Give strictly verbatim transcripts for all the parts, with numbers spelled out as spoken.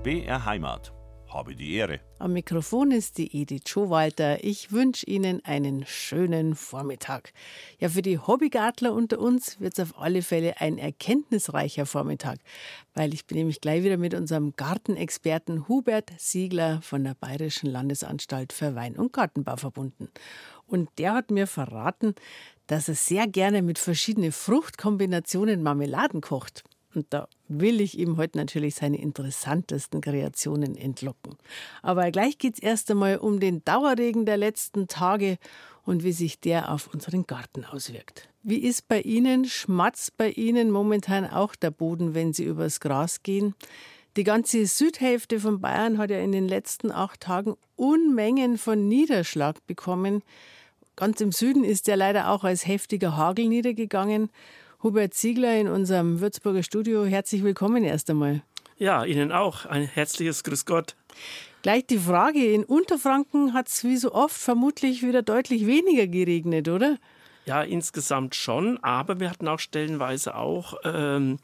B R Heimat. Habe die Ehre. Am Mikrofon ist die Edith Schowalter. Ich wünsche Ihnen einen schönen Vormittag. Ja, für die Hobbygartler unter uns wird es auf alle Fälle ein erkenntnisreicher Vormittag, weil ich bin nämlich gleich wieder mit unserem Gartenexperten Hubert Siegler von der Bayerischen Landesanstalt für Wein- und Gartenbau verbunden. Und der hat mir verraten, dass er sehr gerne mit verschiedenen Fruchtkombinationen Marmeladen kocht. Und da will ich ihm heute natürlich seine interessantesten Kreationen entlocken. Aber gleich geht es erst einmal um den Dauerregen der letzten Tage und wie sich der auf unseren Garten auswirkt. Wie ist bei Ihnen, schmatzt bei Ihnen momentan auch der Boden, wenn Sie übers Gras gehen? Die ganze Südhälfte von Bayern hat ja in den letzten acht Tagen Unmengen von Niederschlag bekommen. Ganz im Süden ist der leider auch als heftiger Hagel niedergegangen. Hubert Siegler in unserem Würzburger Studio, herzlich willkommen erst einmal. Ja, Ihnen auch. Ein herzliches Grüß Gott. Gleich die Frage, in Unterfranken hat es wie so oft vermutlich wieder deutlich weniger geregnet, oder? Ja, insgesamt schon, aber wir hatten auch stellenweise auch ähm,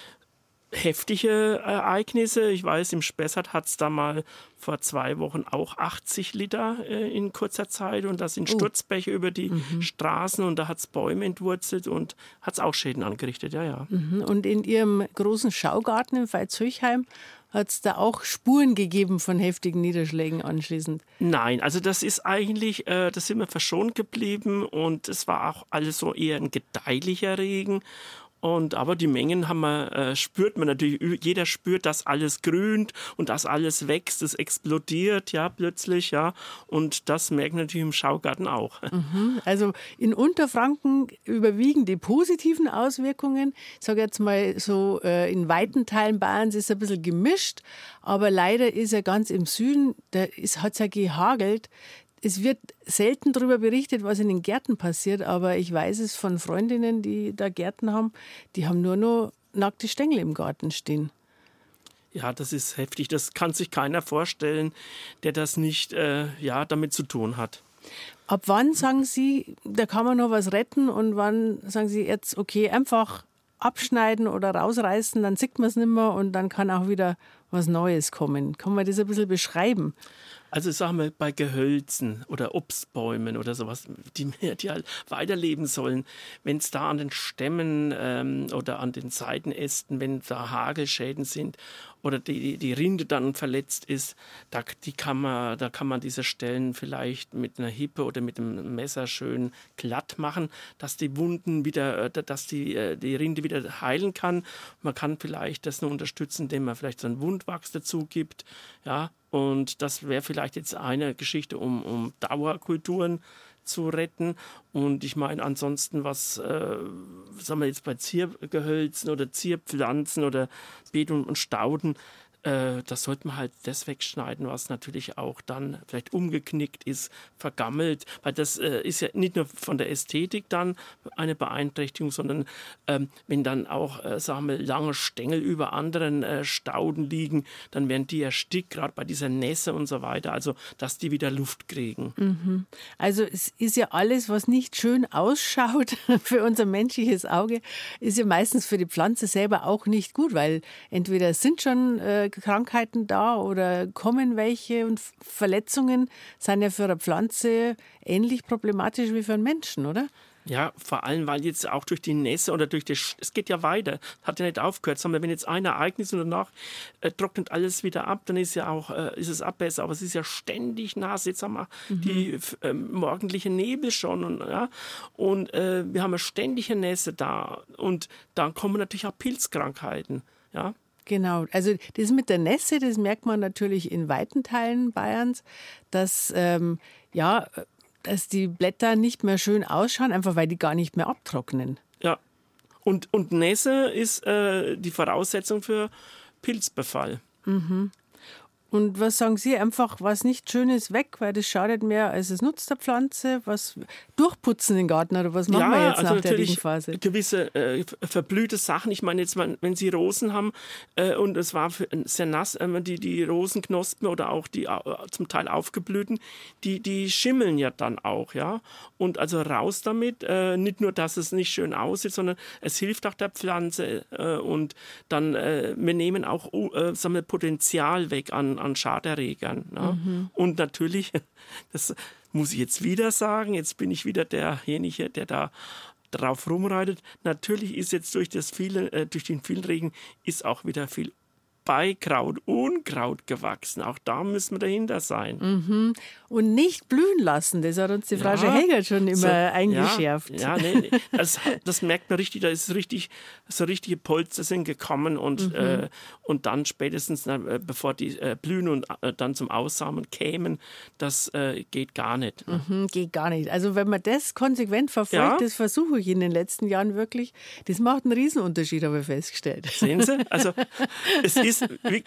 heftige Ereignisse. Ich weiß, im Spessart hat es da mal vor zwei Wochen auch achtzig Liter äh, in kurzer Zeit und da sind Oh. Sturzbäche über die Mhm. Straßen und da hat es Bäume entwurzelt und hat es auch Schäden angerichtet, ja, ja. Mhm. Und in Ihrem großen Schaugarten in Veitshöchheim hat es da auch Spuren gegeben von heftigen Niederschlägen anschließend? Nein, also das ist eigentlich, äh, da sind wir verschont geblieben und es war auch alles so eher ein gedeihlicher Regen. Und, aber die Mengen haben wir, äh, spürt man natürlich, jeder spürt, dass alles grünt und dass alles wächst, es explodiert, ja, plötzlich, ja. Und das merkt man natürlich im Schaugarten auch. Mhm. Also in Unterfranken überwiegen die positiven Auswirkungen. Ich sage jetzt mal so, äh, in weiten Teilen Bayerns ist es ein bisschen gemischt, aber leider ist ja ganz im Süden, da hat es ja gehagelt. Es wird selten darüber berichtet, was in den Gärten passiert, aber ich weiß es von Freundinnen, die da Gärten haben, die haben nur noch nackte Stängel im Garten stehen. Ja, das ist heftig. Das kann sich keiner vorstellen, der das nicht äh, ja, damit zu tun hat. Ab wann sagen Sie, da kann man noch was retten und wann sagen Sie jetzt, okay, einfach abschneiden oder rausreißen, dann sieht man es nicht mehr und dann kann auch wieder was Neues kommen. Kann man das ein bisschen beschreiben? Also sagen wir bei Gehölzen oder Obstbäumen oder sowas, die, die halt weiterleben sollen, wenn es da an den Stämmen ähm, oder an den Seitenästen, wenn da Hagelschäden sind oder die, die Rinde dann verletzt ist, da, die kann man, da kann man diese Stellen vielleicht mit einer Hippe oder mit einem Messer schön glatt machen, dass die Wunden wieder, dass die, die Rinde wieder heilen kann. Man kann vielleicht das nur unterstützen, indem man vielleicht so einen Wundwachs dazu gibt, ja. Und das wäre vielleicht jetzt eine Geschichte, um, um Dauerkulturen zu retten. Und ich meine, ansonsten, was äh, sagen wir jetzt bei Ziergehölzen oder Zierpflanzen oder Beet und, und Stauden, äh, das sollte man halt das wegschneiden, was natürlich auch dann vielleicht umgeknickt ist, vergammelt. Weil das äh, ist ja nicht nur von der Ästhetik dann eine Beeinträchtigung, sondern ähm, wenn dann auch, äh, sagen wir, lange Stängel über anderen äh, Stauden liegen, dann werden die erstickt, gerade bei dieser Nässe und so weiter. Also, dass die wieder Luft kriegen. Mhm. Also es ist ja alles, was nicht schön ausschaut für unser menschliches Auge, ist ja meistens für die Pflanze selber auch nicht gut, weil entweder sind schon äh, Krankheiten da oder kommen welche und Verletzungen sind ja für eine Pflanze ähnlich problematisch wie für einen Menschen, oder? Ja, vor allem, weil jetzt auch durch die Nässe oder durch das, es geht ja weiter, hat ja nicht aufgehört, sondern wenn jetzt ein Ereignis und danach äh, trocknet alles wieder ab, dann ist ja auch, äh, ist es abbesser, aber es ist ja ständig nass, jetzt haben wir mhm. die äh, morgendliche Nebel schon und, ja, und äh, wir haben ja ständige Nässe da und dann kommen natürlich auch Pilzkrankheiten, ja. Genau, also das mit der Nässe, das merkt man natürlich in weiten Teilen Bayerns, dass, ähm, ja, dass die Blätter nicht mehr schön ausschauen, einfach weil die gar nicht mehr abtrocknen. Ja, und, und Nässe ist äh, die Voraussetzung für Pilzbefall. Mhm. Und was sagen Sie? Einfach was nicht Schönes weg, weil das schadet mehr, als es nutzt der Pflanze. Was durchputzen den Garten oder was machen ja, wir jetzt also nach der Regenphase? Gewisse äh, verblühte Sachen. Ich meine jetzt, wenn Sie Rosen haben äh, und es war sehr nass, äh, die, die Rosenknospen oder auch die äh, zum Teil aufgeblühten, die, die schimmeln ja dann auch, ja. Und also raus damit. Äh, nicht nur, dass es nicht schön aussieht, sondern es hilft auch der Pflanze äh, und dann äh, wir nehmen auch äh, sagen wir, Potenzial weg an an Schaderregern. Ne? Mhm. Und natürlich, das muss ich jetzt wieder sagen, jetzt bin ich wieder derjenige, der da drauf rumreitet. Natürlich ist jetzt durch, das viele, äh, durch den vielen Regen ist auch wieder viel Beikraut, Unkraut gewachsen. Auch da müssen wir dahinter sein. Mhm. Und nicht blühen lassen, das hat uns die Frau Ja, Schehegert schon immer so, eingeschärft. Ja, ja nee, nee. Das, das merkt man richtig, da ist richtig, so richtige Polster sind gekommen und, mhm. äh, und dann spätestens, äh, bevor die äh, blühen und äh, dann zum Aussamen kämen, das äh, geht gar nicht. Ne? Mhm, geht gar nicht. Also wenn man das konsequent verfolgt, ja. das versuche ich in den letzten Jahren wirklich, das macht einen Riesenunterschied, habe ich festgestellt. Sehen Sie? Also es ist Wie,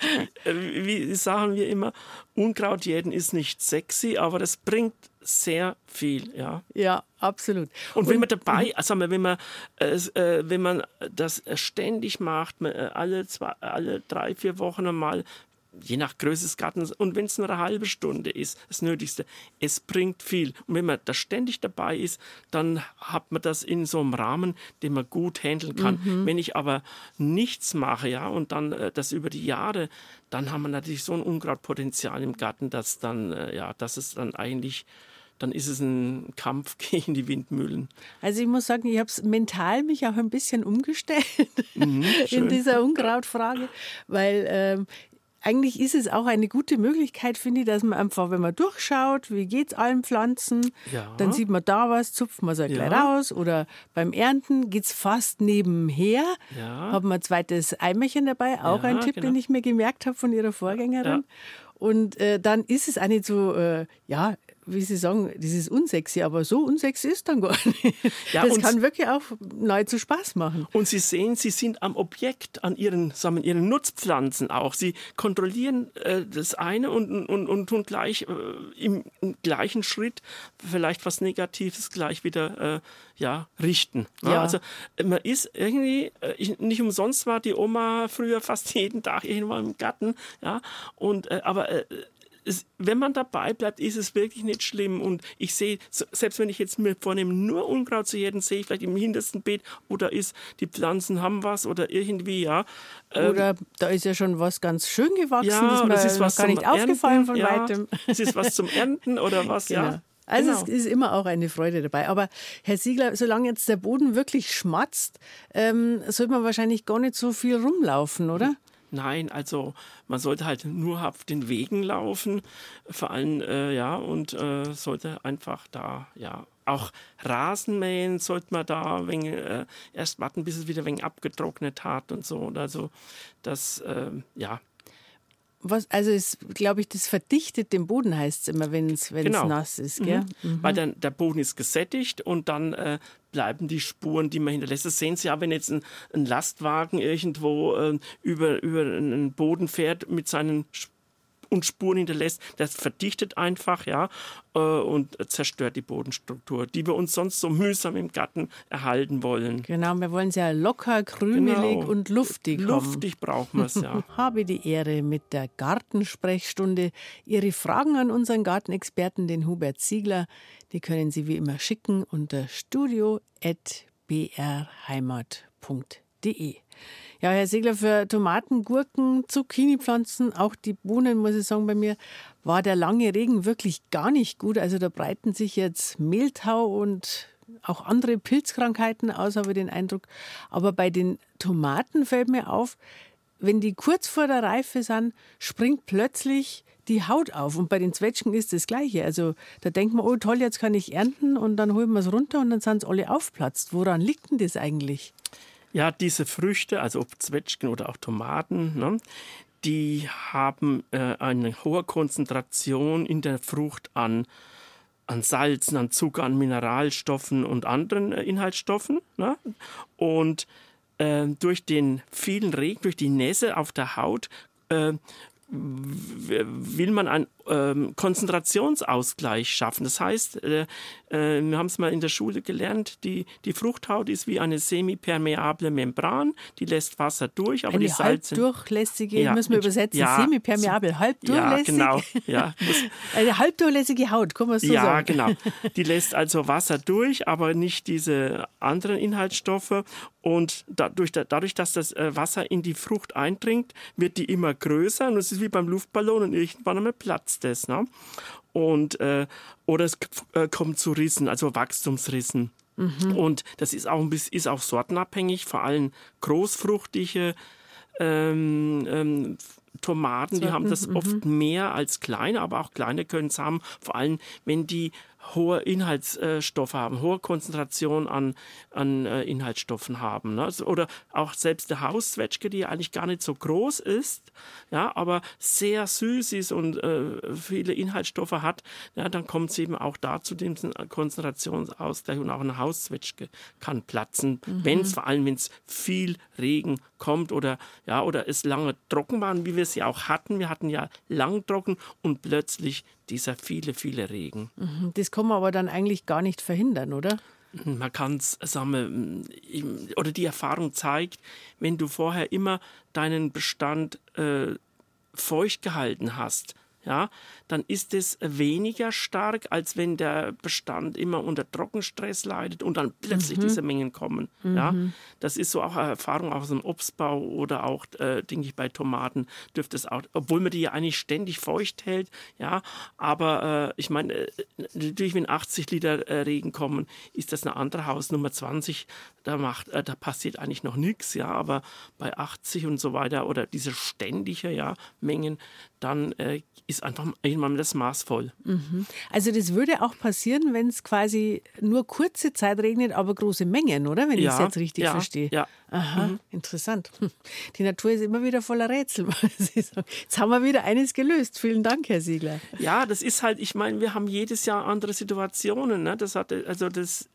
wie sagen wir immer, Unkrautjäten ist nicht sexy, aber das bringt sehr viel. Ja, ja absolut. Und, Und wenn man dabei, also wenn man, äh, wenn man das ständig macht, alle, zwei, alle drei, vier Wochen einmal, je nach Größe des Gartens, und wenn es nur eine halbe Stunde ist, das Nötigste, es bringt viel. Und wenn man da ständig dabei ist, dann hat man das in so einem Rahmen, den man gut handeln kann. Mhm. Wenn ich aber nichts mache, ja, und dann äh, das über die Jahre, dann haben wir natürlich so ein Unkrautpotenzial im Garten, dass dann, äh, ja, dass es dann eigentlich dann ist es ein Kampf gegen die Windmühlen. Also ich muss sagen, ich habe es mental mich auch ein bisschen umgestellt mhm, in dieser Unkrautfrage, weil ähm, eigentlich ist es auch eine gute Möglichkeit, finde ich, dass man einfach, wenn man durchschaut, wie geht es allen Pflanzen, ja. dann sieht man da was, zupft man es halt gleich ja. raus. Oder beim Ernten geht es fast nebenher. Ja. Haben wir ein zweites Eimerchen dabei, auch ja, ein Tipp, genau. den ich mir gemerkt habe von ihrer Vorgängerin. Ja. Und äh, dann ist es auch nicht so, äh, ja, wie Sie sagen, das ist unsexy, aber so unsexy ist dann gar nicht. Ja, das kann wirklich auch nahezu Spaß machen. Und Sie sehen, Sie sind am Objekt, an Ihren, sagen wir, Ihren Nutzpflanzen auch. Sie kontrollieren äh, das eine und, und, und tun gleich äh, im, im gleichen Schritt vielleicht was Negatives gleich wieder äh, ja, richten. Ja. Ja, also man ist irgendwie, äh, ich, nicht umsonst war die Oma früher fast jeden Tag irgendwo im Garten, ja, und, äh, aber äh, Es, wenn man dabei bleibt, ist es wirklich nicht schlimm. Und ich sehe, selbst wenn ich jetzt mir vornehme, nur Unkraut zu jäten, sehe ich vielleicht im hintersten Beet, oder ist, die Pflanzen haben was oder irgendwie, ja. Ähm, oder da ist ja schon was ganz schön gewachsen, ja, das, das ist was gar nicht Ernten, aufgefallen von ja, weitem. Es ist was zum Ernten oder was, genau. ja. Also genau. es ist immer auch eine Freude dabei. Aber Herr Siegler, solange jetzt der Boden wirklich schmatzt, ähm, sollte man wahrscheinlich gar nicht so viel rumlaufen, oder? Nein, also man sollte halt nur auf den Wegen laufen, vor allem, äh, ja, und äh, sollte einfach da, ja, auch Rasen mähen sollte man da wenn, äh, erst warten, bis es wieder ein wenig abgetrocknet hat und so. Also das, äh, ja. Was, also es, glaube ich, das verdichtet den Boden, heißt es immer, wenn es genau. nass ist. Gell? Mhm. Mhm. Weil dann der Boden ist gesättigt und dann äh, bleiben die Spuren, die man hinterlässt. Das sehen Sie ja, wenn jetzt ein, ein Lastwagen irgendwo äh, über, über einen Boden fährt mit seinen Spuren und Spuren hinterlässt, das verdichtet einfach, ja, äh, und zerstört die Bodenstruktur, die wir uns sonst so mühsam im Garten erhalten wollen. Genau, wir wollen es ja locker, krümelig genau. und luftig haben. Luftig brauchen wir es, ja. Habe die Ehre mit der Gartensprechstunde. Ihre Fragen an unseren Gartenexperten, den Hubert Siegler, die können Sie wie immer schicken unter studio at b r heimat punkt d e. Ja, Herr Siegler, für Tomaten, Gurken, Zucchini-Pflanzen, auch die Bohnen, muss ich sagen, bei mir war der lange Regen wirklich gar nicht gut. Also da breiten sich jetzt Mehltau und auch andere Pilzkrankheiten aus, habe ich den Eindruck. Aber bei den Tomaten fällt mir auf, wenn die kurz vor der Reife sind, springt plötzlich die Haut auf. Und bei den Zwetschgen ist das Gleiche. Also da denkt man, oh toll, jetzt kann ich ernten, und dann holen wir es runter und dann sind es alle aufplatzt. Woran liegt denn das eigentlich? Ja, diese Früchte, also ob Zwetschgen oder auch Tomaten, ne, die haben äh, eine hohe Konzentration in der Frucht an, an Salzen, an Zucker, an Mineralstoffen und anderen äh, Inhaltsstoffen. Ne? Und äh, durch den vielen Regen, durch die Nässe auf der Haut, äh, will man einen ähm, Konzentrationsausgleich schaffen. Das heißt, äh, äh, wir haben es mal in der Schule gelernt, die, die Fruchthaut ist wie eine semipermeable Membran, die lässt Wasser durch, aber eine die Salze... halbdurchlässige, ja, müssen wir übersetzen, ja, semipermeabel, halbdurchlässig. Ja, genau. Ja, muss, eine halbdurchlässige Haut, kann man so ja, sagen. Ja, genau. Die lässt also Wasser durch, aber nicht diese anderen Inhaltsstoffe. Und dadurch, dadurch, dass das Wasser in die Frucht eindringt, wird die immer größer. Und es ist wie beim Luftballon und irgendwann einmal platzt es. Ne? Und, äh, oder es äh, kommt zu Rissen, also Wachstumsrissen. Mhm. Und das ist auch, ein bisschen, ist auch sortenabhängig, vor allem großfruchtige ähm, ähm, Tomaten, so, die haben das m-m. oft mehr als kleine, aber auch kleine können es haben, vor allem wenn die hohe Inhaltsstoffe haben, hohe Konzentration an, an äh, Inhaltsstoffen haben. Ne? Also, oder auch selbst der Hauszwetschge, die eigentlich gar nicht so groß ist, ja, aber sehr süß ist und äh, viele Inhaltsstoffe hat, ja, dann kommt es eben auch dazu, dem Konzentrationsausgleich, und auch eine Hauszwetschge kann platzen, mhm. wenn es vor allem, wenn es viel Regen kommt oder, ja, oder es lange trocken waren, wie wir es ja auch hatten. Wir hatten ja lang trocken und plötzlich dieser viele, viele Regen. Das kann man aber dann eigentlich gar nicht verhindern, oder? Man kann es, sagen wir, oder die Erfahrung zeigt, wenn du vorher immer deinen Bestand äh, feucht gehalten hast, ja, dann ist es weniger stark, als wenn der Bestand immer unter Trockenstress leidet und dann plötzlich mhm. diese Mengen kommen. Mhm. Ja, das ist so auch eine Erfahrung aus dem Obstbau oder auch, äh, denke ich, bei Tomaten dürfte es auch, obwohl man die ja eigentlich ständig feucht hält, ja, aber äh, ich meine, äh, natürlich, wenn achtzig Liter äh, Regen kommen, ist das eine andere Hausnummer. zwanzig, da macht, äh, da passiert eigentlich noch nichts, ja, aber bei achtzig und so weiter oder diese ständige, ja, Mengen, dann äh, ist einfach irgendwann das Maß voll. Mhm. Also das würde auch passieren, wenn es quasi nur kurze Zeit regnet, aber große Mengen, oder? Wenn ja, ich es jetzt richtig ja, verstehe. Ja. Aha, mhm. interessant. Die Natur ist immer wieder voller Rätsel. Jetzt haben wir wieder eines gelöst. Vielen Dank, Herr Siegler. Ja, das ist halt, ich meine, wir haben jedes Jahr andere Situationen. Ne? Das hat, also das...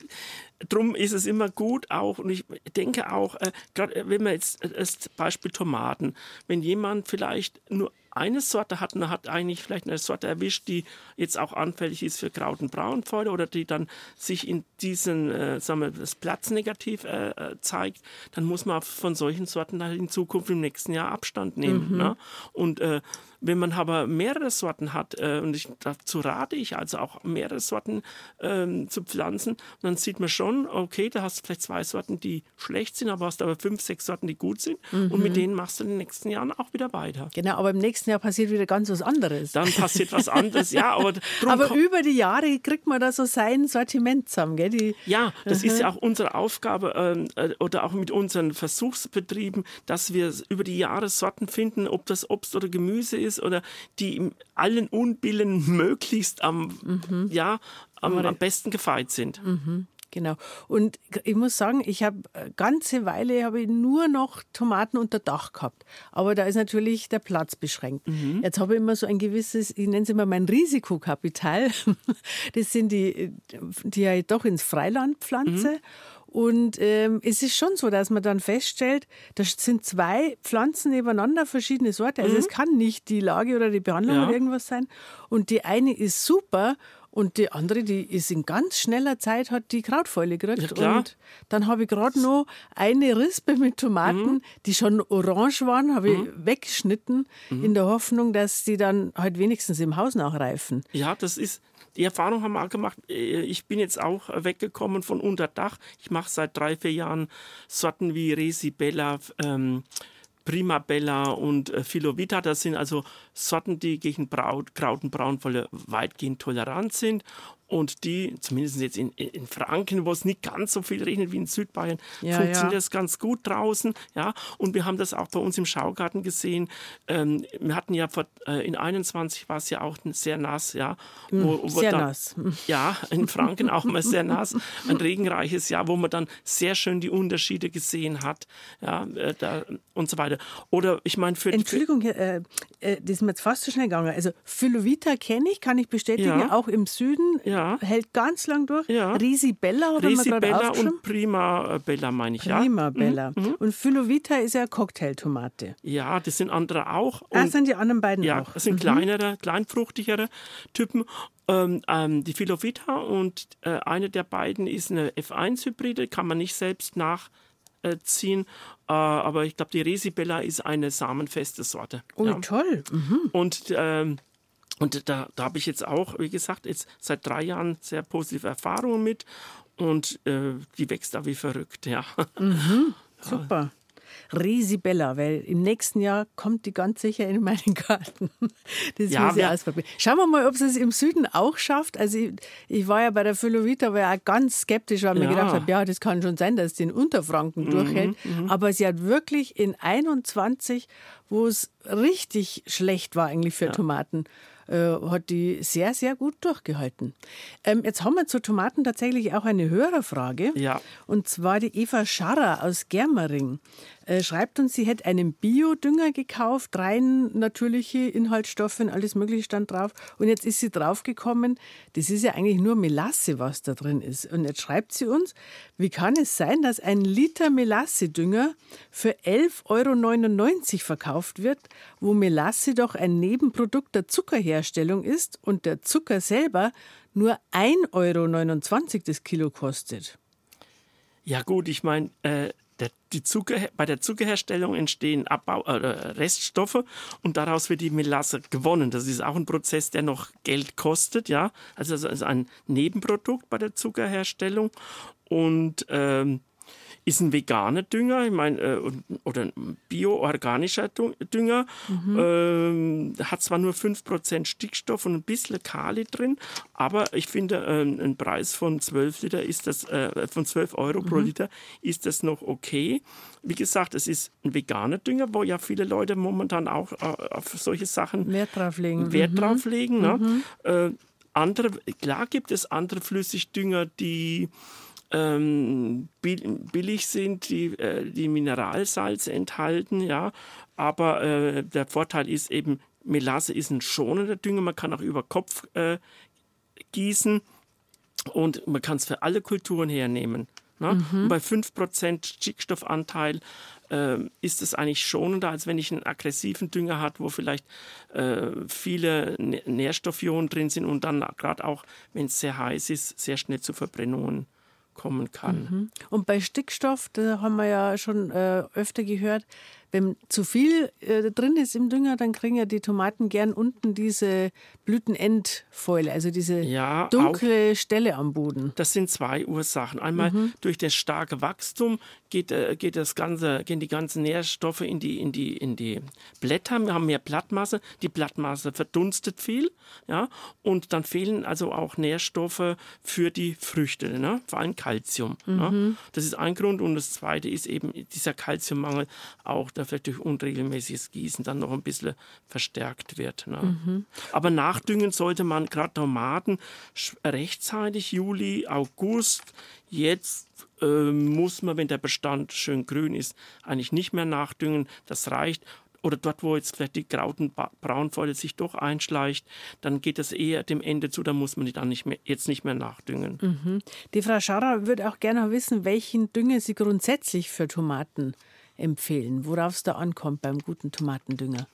Drum ist es immer gut auch, und ich denke auch, äh, gerade wenn man jetzt äh, das Beispiel Tomaten, wenn jemand vielleicht nur eine Sorte hat und hat eigentlich vielleicht eine Sorte erwischt, die jetzt auch anfällig ist für Kraut- und Braunfäule oder die dann sich in diesen, äh, sagen wir, das Platznegativ äh, zeigt, dann muss man von solchen Sorten halt in Zukunft im nächsten Jahr Abstand nehmen. Mhm. Ne? Und äh, wenn man aber mehrere Sorten hat, äh, und ich, dazu rate ich also auch mehrere Sorten äh, zu pflanzen, dann sieht man schon, okay, da hast du vielleicht zwei Sorten, die schlecht sind, aber hast aber fünf, sechs Sorten, die gut sind, mhm. und mit denen machst du in den nächsten Jahren auch wieder weiter. Genau, aber im nächsten Jahr passiert wieder ganz was anderes. Dann passiert was anderes, ja. Aber, aber über die Jahre kriegt man da so sein Sortiment zusammen, gell? Die, ja, das uh-huh. ist ja auch unsere Aufgabe äh, oder auch mit unseren Versuchsbetrieben, dass wir über die Jahre Sorten finden, ob das Obst oder Gemüse ist oder die in allen Unbillen möglichst am, mhm. ja, am, am besten gefeit sind. Mhm. Genau. Und ich muss sagen, ich habe eine ganze Weile habe ich nur noch Tomaten unter Dach gehabt. Aber da ist natürlich der Platz beschränkt. Mhm. Jetzt habe ich immer so ein gewisses, ich nenne es immer mein Risikokapital. Das sind die, die ich doch ins Freiland pflanze. Mhm. Und ähm, es ist schon so, dass man dann feststellt, das sind zwei Pflanzen nebeneinander, verschiedene Sorten. Also mhm. es kann nicht die Lage oder die Behandlung ja. oder irgendwas sein. Und die eine ist super. Und die andere, die ist in ganz schneller Zeit, hat die Krautfäule gekriegt. Ja, und dann habe ich gerade noch eine Rispe mit Tomaten, mhm. die schon orange waren, habe ich mhm. weggeschnitten, mhm. in der Hoffnung, dass die dann halt wenigstens im Haus nachreifen. Ja, das ist, die Erfahrung haben wir auch gemacht. Ich bin jetzt auch weggekommen von Unterdach. Ich mache seit drei, vier Jahren Sorten wie Resibella, ähm, Primabella und äh, Filovita, das sind also Sorten, die gegen Braut, Kraut- und Braunfäule weitgehend tolerant sind und die, zumindest jetzt in, in Franken, wo es nicht ganz so viel regnet wie in Südbayern, ja, funktioniert ja. das ganz gut draußen. Ja? Und wir haben das auch bei uns im Schaugarten gesehen. Ähm, wir hatten ja vor, äh, in einundzwanzig war es ja auch sehr nass. Ja? Wo, wo sehr dann, nass. Ja, in Franken auch mal sehr nass. Ein regenreiches Jahr, wo man dann sehr schön die Unterschiede gesehen hat, ja, äh, da, und so weiter. Oder ich meine für Entschuldigung, äh, äh, das ist mir jetzt fast zu schnell gegangen. Also Phylovita kenne ich, kann ich bestätigen, Ja. auch im Süden, Ja. hält ganz lang durch. Ja. Risibella haben wir gerade Risibella aufgeschrieben. und Prima Bella meine ich, ja. Prima Bella. Und Phylovita ist ja Cocktailtomate. Ja, das sind andere auch. Ah, Und sind die anderen beiden ja, auch? das sind kleinere, kleinfruchtigere Typen. Ähm, ähm, die Phylovita und äh, eine der beiden ist eine F eins Hybride, kann man nicht selbst nachziehen. Äh, aber ich glaube, die Risibella ist eine samenfeste Sorte. Oh, ja. toll. Mhm. Und, ähm, und da, da habe ich jetzt auch, wie gesagt, jetzt seit drei Jahren sehr positive Erfahrungen mit. Und äh, die wächst da wie verrückt, ja. Super. Risibella, weil im nächsten Jahr kommt die ganz sicher in meinen Garten. Das Ja, muss ich wir- ausprobieren. Schauen wir mal, ob sie es im Süden auch schafft. Also ich, ich war ja bei der Phylovita, war ja auch ganz skeptisch, weil ich mir Ja. gedacht habe, ja, das kann schon sein, dass die in Unterfranken durchhält. Aber sie hat wirklich in einundzwanzig, wo es richtig schlecht war eigentlich für Tomaten, äh, hat die sehr, sehr gut durchgehalten. Ähm, jetzt haben wir zu Tomaten tatsächlich auch eine Hörerfrage. Ja. Und zwar die Eva Scharrer aus Germering. Äh, schreibt uns, sie hätte einen Biodünger gekauft, rein natürliche Inhaltsstoffe und alles Mögliche stand drauf. Und jetzt ist sie draufgekommen, das ist ja eigentlich nur Melasse, was da drin ist. Und jetzt schreibt sie uns, wie kann es sein, dass ein Liter Melasse-Dünger für elf Euro neunundneunzig verkauft wird, wo Melasse doch ein Nebenprodukt der Zuckerherstellung ist und der Zucker selber nur ein Euro neunundzwanzig das Kilo kostet. Ja gut, ich meine, äh, der, die Zucker, bei der Zuckerherstellung entstehen Abbau, äh, Reststoffe und daraus wird die Melasse gewonnen. Das ist auch ein Prozess, der noch Geld kostet, ja. Also es ist ein Nebenprodukt bei der Zuckerherstellung und ähm, ist ein veganer Dünger, ich meine, äh, oder ein bioorganischer Dünger. Mhm. Ähm, hat zwar nur fünf Prozent Stickstoff und ein bisschen Kali drin, aber ich finde, äh, ein Preis von zwölf Liter ist das, äh, von zwölf Euro mhm. pro Liter ist das noch okay. Wie gesagt, es ist ein veganer Dünger, wo ja viele Leute momentan auch äh, auf solche Sachen Wert drauf legen. Wert mhm. drauf legen, ne? Mhm. Äh, andere, klar gibt es andere Flüssigdünger, die ähm, billig sind, die, äh, die Mineralsalze enthalten, ja, aber äh, der Vorteil ist eben, Melasse ist ein schonender Dünger, man kann auch über Kopf äh, gießen und man kann es für alle Kulturen hernehmen. Ne? Mhm. Und bei fünf Prozent Stickstoffanteil äh, ist es eigentlich schonender, als wenn ich einen aggressiven Dünger habe, wo vielleicht äh, viele Nährstoffionen drin sind und dann gerade auch, wenn es sehr heiß ist, sehr schnell zu Verbrennungen kommen kann. Mhm. Und bei Stickstoff, da haben wir ja schon äh, öfter gehört, wenn zu viel äh, drin ist im Dünger, dann kriegen ja die Tomaten gern unten diese Blütenendfäule, also diese ja, dunkle auch, Stelle am Boden. Das sind zwei Ursachen. Einmal mhm. durch das starke Wachstum geht, äh, geht das ganze, gehen die ganzen Nährstoffe in die, in, die, in die Blätter. Wir haben mehr Blattmasse. Die Blattmasse verdunstet viel. Ja, und dann fehlen also auch Nährstoffe für die Früchte, ne? Vor allem Kalzium. Mhm. Ne? Das ist ein Grund. Und das zweite ist eben dieser Kalziummangel auch, der vielleicht durch unregelmäßiges Gießen dann noch ein bisschen verstärkt wird. Ne? Mhm. Aber nachdüngen sollte man gerade Tomaten rechtzeitig, Juli, August. Jetzt äh, muss man, wenn der Bestand schön grün ist, eigentlich nicht mehr nachdüngen. Das reicht. Oder dort, wo jetzt vielleicht die Grautenbraunfäule sich doch einschleicht, dann geht das eher dem Ende zu, da muss man die dann nicht mehr, jetzt nicht mehr nachdüngen. Mhm. Die Frau Scharrer würde auch gerne wissen, welchen Dünger sie grundsätzlich für Tomaten empfehlen, worauf es da ankommt beim guten Tomatendünger.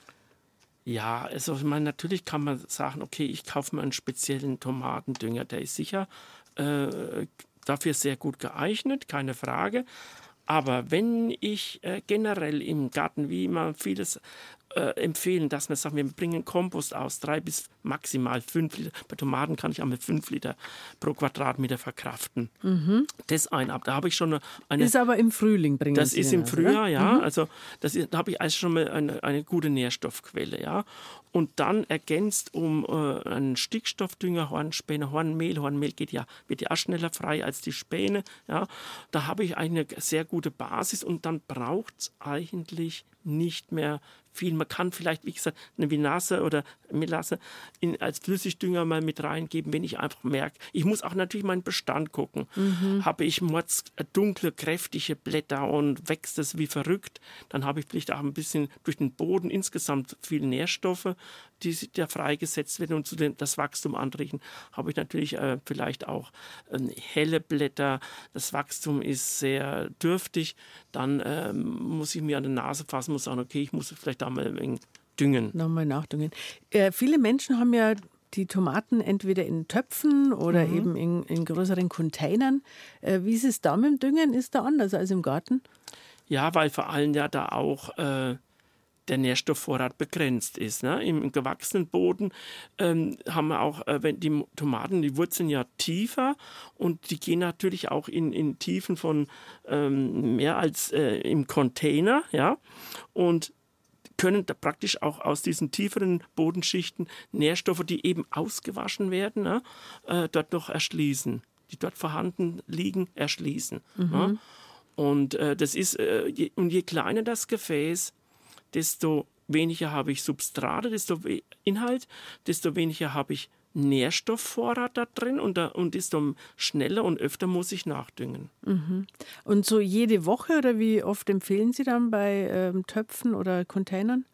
Ja, also ich meine, natürlich kann man sagen, okay, ich kaufe mir einen speziellen Tomatendünger, der ist sicher äh, dafür sehr gut geeignet, keine Frage. Aber wenn ich äh, generell im Garten, wie immer vieles äh, empfehlen, dass man sagt, wir bringen Kompost aus, drei bis maximal fünf Liter. Bei Tomaten kann ich auch mit fünf Liter pro Quadratmeter verkraften. Mhm. Das ein ab. Da habe ich schon eine, eine. Ist aber im Frühling bringen Das Sie ist im aus, Frühjahr, oder? ja. Mhm. Also das ist, da habe ich also schon mal eine, eine gute Nährstoffquelle, ja. Und dann ergänzt um äh, einen Stickstoffdünger, Hornspäne, Hornmehl. Hornmehl geht ja, wird ja auch schneller frei als die Späne. Ja. Da habe ich eine sehr gute Basis und dann braucht es eigentlich nicht mehr viel. Man kann vielleicht, wie gesagt, eine Vinasse oder Melasse in, als Flüssigdünger mal mit reingeben, wenn ich einfach merke. Ich muss auch natürlich meinen Bestand gucken. Mhm. Habe ich mords dunkle, kräftige Blätter und wächst es wie verrückt, dann habe ich vielleicht auch ein bisschen durch den Boden insgesamt viele Nährstoffe, die da freigesetzt werden und zu dem, das Wachstum anregen. Habe ich natürlich äh, vielleicht auch äh, helle Blätter, das Wachstum ist sehr dürftig, dann ähm, muss ich mir an die Nase fassen, muss sagen, okay, ich muss vielleicht da mal ein wenig düngen. Nochmal nachdüngen. Äh, viele Menschen haben ja die Tomaten entweder in Töpfen oder mhm. eben in, in größeren Containern. Äh, wie ist es da mit dem Düngen? Ist da anders als im Garten? Ja, weil vor allem ja da auch äh, der Nährstoffvorrat begrenzt ist. Ne? Im, Im gewachsenen Boden ähm, haben wir auch, äh, wenn die Tomaten, die Wurzeln ja tiefer und die gehen natürlich auch in, in Tiefen von ähm, mehr als äh, im Container, ja, und können da praktisch auch aus diesen tieferen Bodenschichten Nährstoffe, die eben ausgewaschen werden, ne, äh, dort noch erschließen, die dort vorhanden liegen, erschließen. Mhm. Ne? Und äh, das ist, äh, je, und je kleiner das Gefäß, desto weniger habe ich Substrate, desto we- Inhalt, desto weniger habe ich Nährstoffvorrat da drin und, da, und desto schneller und öfter muss ich nachdüngen. Mhm. Und so jede Woche oder wie oft empfehlen Sie dann bei ähm, Töpfen oder Containern?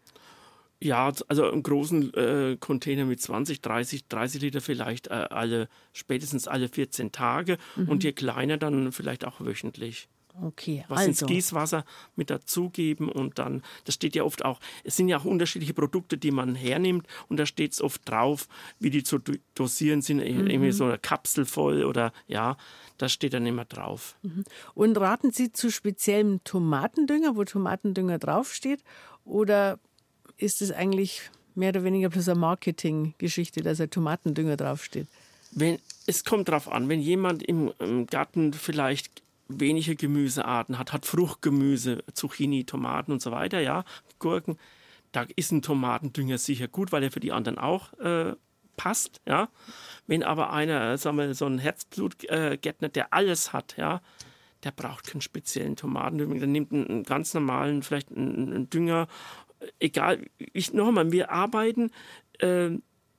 Ja, also einen großen äh, Container mit zwanzig, dreißig, dreißig Liter vielleicht äh, alle, spätestens alle vierzehn Tage mhm. und je kleiner dann vielleicht auch wöchentlich. Okay, was also. ins Gießwasser mit dazugeben und dann, das steht ja oft auch, es sind ja auch unterschiedliche Produkte, die man hernimmt und da steht es oft drauf, wie die zu dosieren sind, mhm. irgendwie so eine Kapsel voll oder ja, das steht dann immer drauf. Mhm. Und raten Sie zu speziellem Tomatendünger, wo Tomatendünger draufsteht, oder ist es eigentlich mehr oder weniger bloß eine Marketinggeschichte, dass ein Tomatendünger draufsteht? Wenn, es kommt drauf an, wenn jemand im, im Garten vielleicht wenige Gemüsearten hat, hat Fruchtgemüse, Zucchini, Tomaten und so weiter, ja, Gurken, da ist ein Tomatendünger sicher gut, weil er für die anderen auch äh, passt, ja. Wenn aber einer, sagen wir, so ein Herzblutgärtner, äh, der alles hat, ja, der braucht keinen speziellen Tomatendünger, der nimmt einen, einen ganz normalen, vielleicht einen, einen Dünger, egal, ich nochmal, wir arbeiten äh,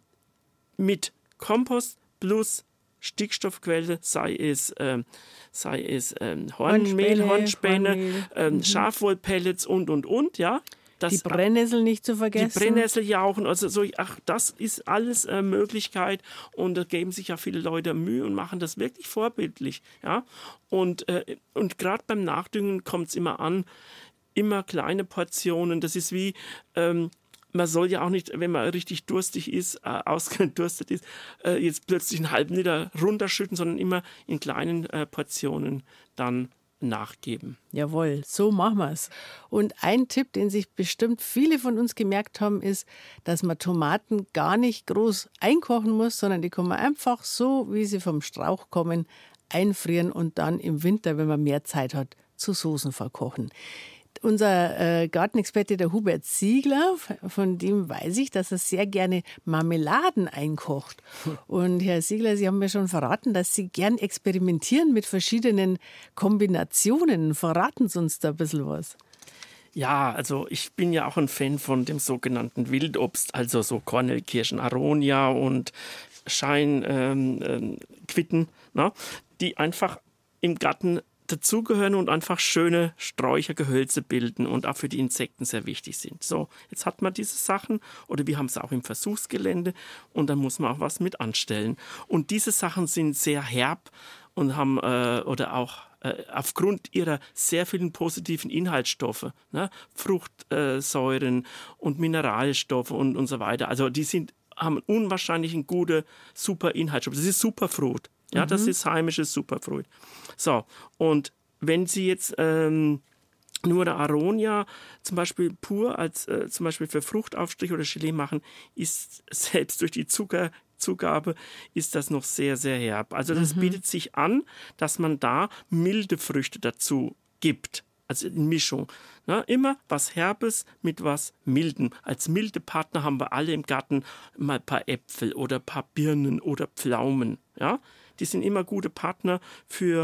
mit Kompost plus Stickstoffquelle, sei es, ähm, sei es ähm, Hornmehl, Hornspäne, Hornmehl. Ähm, mhm. Schafwollpellets und, und, und, ja. Das, die Brennnessel nicht zu vergessen. Die Brennnesseljauchen, also so, ach, das ist alles äh, Möglichkeit und da geben sich ja viele Leute Mühe und machen das wirklich vorbildlich, ja. Und, äh, und gerade beim Nachdüngen kommt es immer an, immer kleine Portionen, das ist wie, ähm, man soll ja auch nicht, wenn man richtig durstig ist, äh, ausgedurstet ist, äh, jetzt plötzlich einen halben Liter runterschütten, sondern immer in kleinen äh, Portionen dann nachgeben. Jawohl, so machen wir es. Und ein Tipp, den sich bestimmt viele von uns gemerkt haben, ist, dass man Tomaten gar nicht groß einkochen muss, sondern die kann man einfach so, wie sie vom Strauch kommen, einfrieren und dann im Winter, wenn man mehr Zeit hat, zu Soßen verkochen. Unser äh, Gartenexperte, der Hubert Ziegler, von dem weiß ich, dass er sehr gerne Marmeladen einkocht. Und Herr Ziegler, Sie haben mir schon verraten, dass Sie gern experimentieren mit verschiedenen Kombinationen. Verraten Sie uns da ein bisschen was. Ja, also ich bin ja auch ein Fan von dem sogenannten Wildobst, also so Kornelkirschen, Aronia und Scheinquitten, ähm, ne, die einfach im Garten dazugehören und einfach schöne Sträucher, Gehölze bilden und auch für die Insekten sehr wichtig sind. So, jetzt hat man diese Sachen oder wir haben es auch im Versuchsgelände und dann muss man auch was mit anstellen. Und diese Sachen sind sehr herb und haben äh, oder auch äh, aufgrund ihrer sehr vielen positiven Inhaltsstoffe, ne, Fruchtsäuren und Mineralstoffe und, und so weiter. Also die sind, haben unwahrscheinlich gute, super Inhaltsstoffe. Das ist Superfruit. Ja, das ist heimisches Superfruit. So, und wenn Sie jetzt ähm, nur der Aronia zum Beispiel pur als äh, zum Beispiel für Fruchtaufstrich oder Gelee machen, ist selbst durch die Zuckerzugabe ist das noch sehr, sehr herb. Also das mhm. bietet sich an, dass man da milde Früchte dazu gibt. Also in Mischung. Na, immer was Herbes mit was Milden. Als milde Partner haben wir alle im Garten mal ein paar Äpfel oder ein paar Birnen oder Pflaumen. Ja? Die sind immer gute Partner für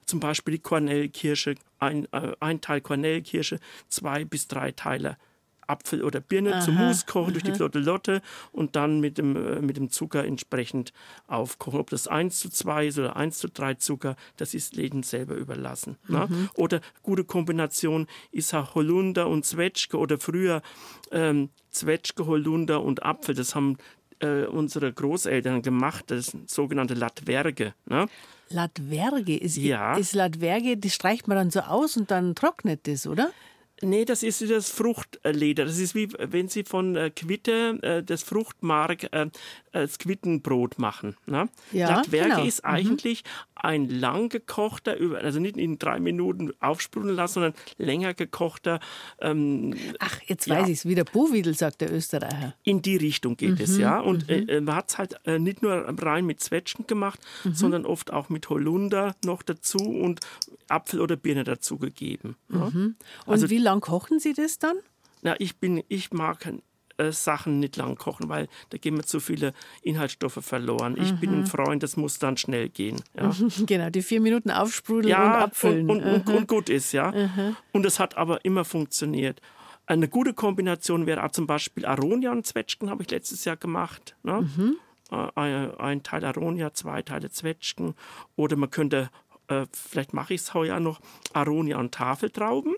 zum Beispiel die Kornelkirsche, ein, äh, ein Teil Kornelkirsche, zwei bis drei Teile Apfel oder Birne Aha, zum Mus kochen durch die aha. flotte Lotte und dann mit dem, äh, mit dem Zucker entsprechend aufkochen. Ob das eins zu zwei ist oder eins zu drei Zucker, das ist jedem selber überlassen. Ne? Oder gute Kombination ist auch Holunder und Zwetschge oder früher ähm, Zwetschge, Holunder und Apfel. Das haben äh, unsere Großeltern gemacht, das sind sogenannte Latwerge. Ne? Latwerge, ist, Ja. ist Latwerge, die streicht man dann so aus und dann trocknet das, oder? Nee, das ist wie das Fruchtleder. Das ist wie wenn Sie von äh, Quitte äh, das Fruchtmark äh, als Quittenbrot machen. Ne? Ja, Latwerge genau. ist eigentlich ein lang gekochter, über- also nicht in drei Minuten aufsprudeln lassen, sondern länger gekochter. Ähm, Ach, jetzt Ja. weiß ich es, wie der Bovidel, sagt der Österreicher. in die Richtung geht es, ja. Und äh, man hat es halt äh, nicht nur rein mit Zwetschgen gemacht, sondern oft auch mit Holunder noch dazu und Apfel oder Birne dazu gegeben. Ja? Und Also- wie lang kochen Sie das dann? Na, ich bin, ich mag äh, Sachen nicht lang kochen, weil da gehen mir zu viele Inhaltsstoffe verloren. Ich bin ein Freund, das muss dann schnell gehen. Ja, Genau, die vier Minuten aufsprudeln und ja abfüllen. und, und, und, und gut ist, ja. Und es hat aber immer funktioniert. Eine gute Kombination wäre auch zum Beispiel Aronia-Zwetschgen, habe ich letztes Jahr gemacht. Ne? Äh, ein, ein Teil Aronia, zwei Teile Zwetschgen. Oder man könnte, äh, vielleicht mache ich es heuer noch, Aronia und Tafeltrauben.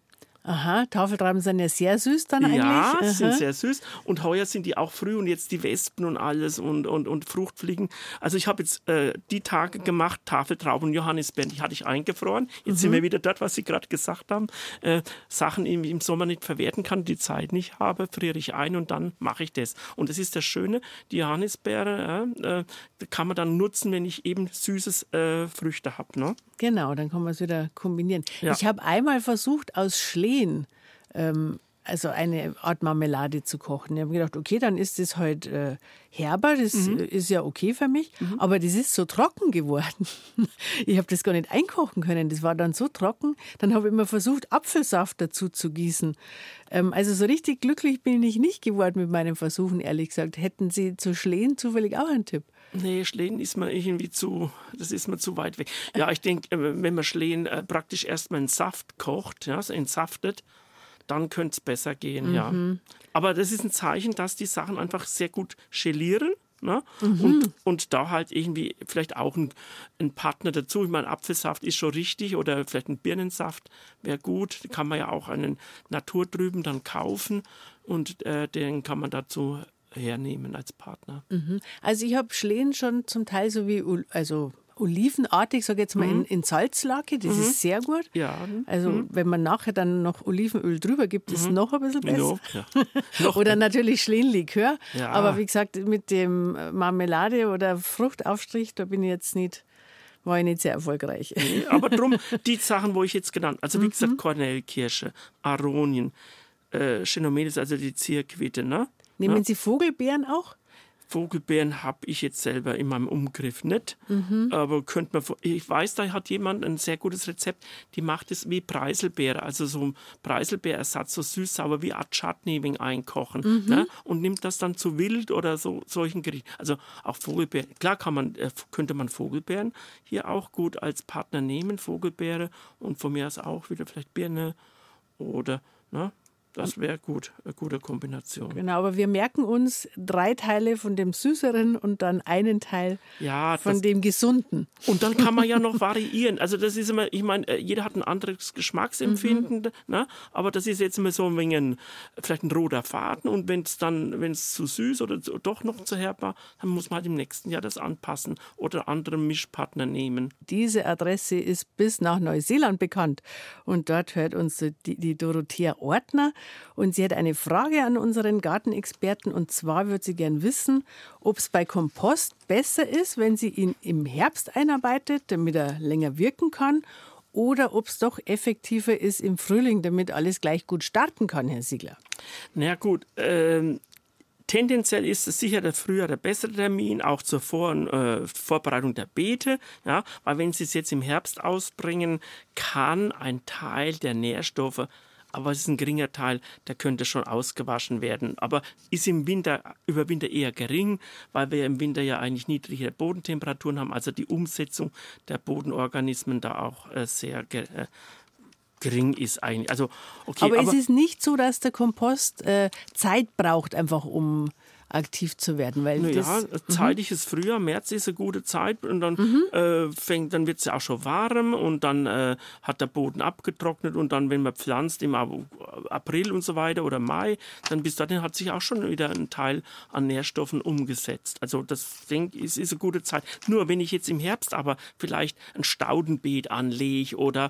Aha, Tafeltrauben sind ja sehr süß dann eigentlich. Ja, Aha. sind sehr süß. Und heuer sind die auch früh und jetzt die Wespen und alles und, und, und Fruchtfliegen. Also ich habe jetzt äh, die Tage gemacht, Tafeltrauben und Johannisbeeren, die hatte ich eingefroren. Jetzt sind wir wieder dort, was Sie gerade gesagt haben. Äh, Sachen, die ich im Sommer nicht verwerten kann, die Zeit nicht habe, friere ich ein und dann mache ich das. Und das ist das Schöne, die Johannisbeere äh, äh, kann man dann nutzen, wenn ich eben süßes äh, Früchte habe. Ne? Genau, dann kann man es wieder kombinieren. Ja. Ich habe einmal versucht, aus Schleen ähm, also eine Art Marmelade zu kochen. Ich habe gedacht, okay, dann ist das halt äh, herber, das Mhm. äh, ist ja okay für mich, aber das ist so trocken geworden. Ich habe das gar nicht einkochen können, das war dann so trocken. Dann habe ich immer versucht, Apfelsaft dazu zu gießen. Ähm, also so richtig glücklich bin ich nicht geworden mit meinen Versuchen, ehrlich gesagt. Hätten Sie zu Schleen zufällig auch einen Tipp? Nee, Schlehen ist mir irgendwie zu, das ist mir zu weit weg. Ja, ich denke, wenn man Schlehen äh, praktisch erstmal in Saft kocht, ja, so entsaftet, dann könnte es besser gehen, ja. Aber das ist ein Zeichen, dass die Sachen einfach sehr gut gelieren. Ne? Und, und da halt irgendwie vielleicht auch ein, ein Partner dazu. Ich meine, Apfelsaft ist schon richtig oder vielleicht ein Birnensaft wäre gut. Den kann man ja auch einen naturtrüben dann kaufen und äh, den kann man dazu hernehmen als Partner. Also ich habe Schlehen schon zum Teil so wie Ol- also olivenartig, sage ich jetzt mal, in, in Salzlake. Das ist sehr gut. Ja. Also wenn man nachher dann noch Olivenöl drüber gibt, ist es noch ein bisschen besser. Ja. Noch Oder natürlich Schlehenlikör. Ja. Aber wie gesagt, mit dem Marmelade oder Fruchtaufstrich, da bin ich jetzt nicht, war ich nicht sehr erfolgreich. Nee, aber drum, die Sachen, wo ich jetzt genannt habe, also wie gesagt, Kornelkirsche, Aronien, äh, Chenomedes, also die Zierquitte, ne? Nehmen Ja. Sie Vogelbeeren auch? Vogelbeeren habe ich jetzt selber in meinem Umgriff nicht. Aber könnte man, vor- ich weiß, da hat jemand ein sehr gutes Rezept, die macht es wie Preiselbeere, also so ein Preiselbeerersatz, so süß-sauer wie Art Chutney wegen einkochen. Ne? Und nimmt das dann zu Wild oder so solchen Gerichten. Also auch Vogelbeeren, klar kann man, äh, könnte man Vogelbeeren hier auch gut als Partner nehmen, Vogelbeere und von mir aus auch wieder vielleicht Birne oder, ne? Das wäre gut, eine gute Kombination. Genau, aber wir merken uns drei Teile von dem Süßeren und dann einen Teil Ja, von das, dem Gesunden. und dann kann man ja noch variieren. Also das ist immer, ich meine, äh, jeder hat ein anderes Geschmacksempfinden, ne? Aber das ist jetzt immer so ein wenig ein, vielleicht ein roter Faden und wenn es dann, wenn es zu süß oder zu, doch noch zu herb war, dann muss man halt im nächsten Jahr das anpassen oder andere Mischpartner nehmen. Diese Adresse ist bis nach Neuseeland bekannt. Und dort hört uns die, die Dorothea Ortner. Und sie hat eine Frage an unseren Gartenexperten. Und zwar würde sie gern wissen, ob es bei Kompost besser ist, wenn sie ihn im Herbst einarbeitet, damit er länger wirken kann. Oder ob es doch effektiver ist im Frühling, damit alles gleich gut starten kann, Herr Siegler. Na ja, gut, ähm, tendenziell ist es sicher der Frühjahr der bessere Termin, auch zur Vor äh, Vorbereitung der Beete. Ja, weil wenn Sie es jetzt im Herbst ausbringen, kann ein Teil der Nährstoffe aber es ist ein geringer Teil, der könnte schon ausgewaschen werden. Aber ist im Winter, über Winter eher gering, weil wir im Winter ja eigentlich niedrige Bodentemperaturen haben, also die Umsetzung der Bodenorganismen da auch äh, sehr ge- äh, gering ist eigentlich. Also, okay, aber, aber es ist nicht so, dass der Kompost äh, Zeit braucht, einfach um aktiv zu werden. Weil naja, das, zeitliches Frühjahr, März ist eine gute Zeit und dann Mhm. äh, fängt, dann wird es ja auch schon warm und dann äh, hat der Boden abgetrocknet und dann, wenn man pflanzt im Ab- April und so weiter oder Mai, dann bis dahin hat sich auch schon wieder ein Teil an Nährstoffen umgesetzt. Also das denke ich, ist, ist eine gute Zeit. Nur wenn ich jetzt im Herbst aber vielleicht ein Staudenbeet anlege oder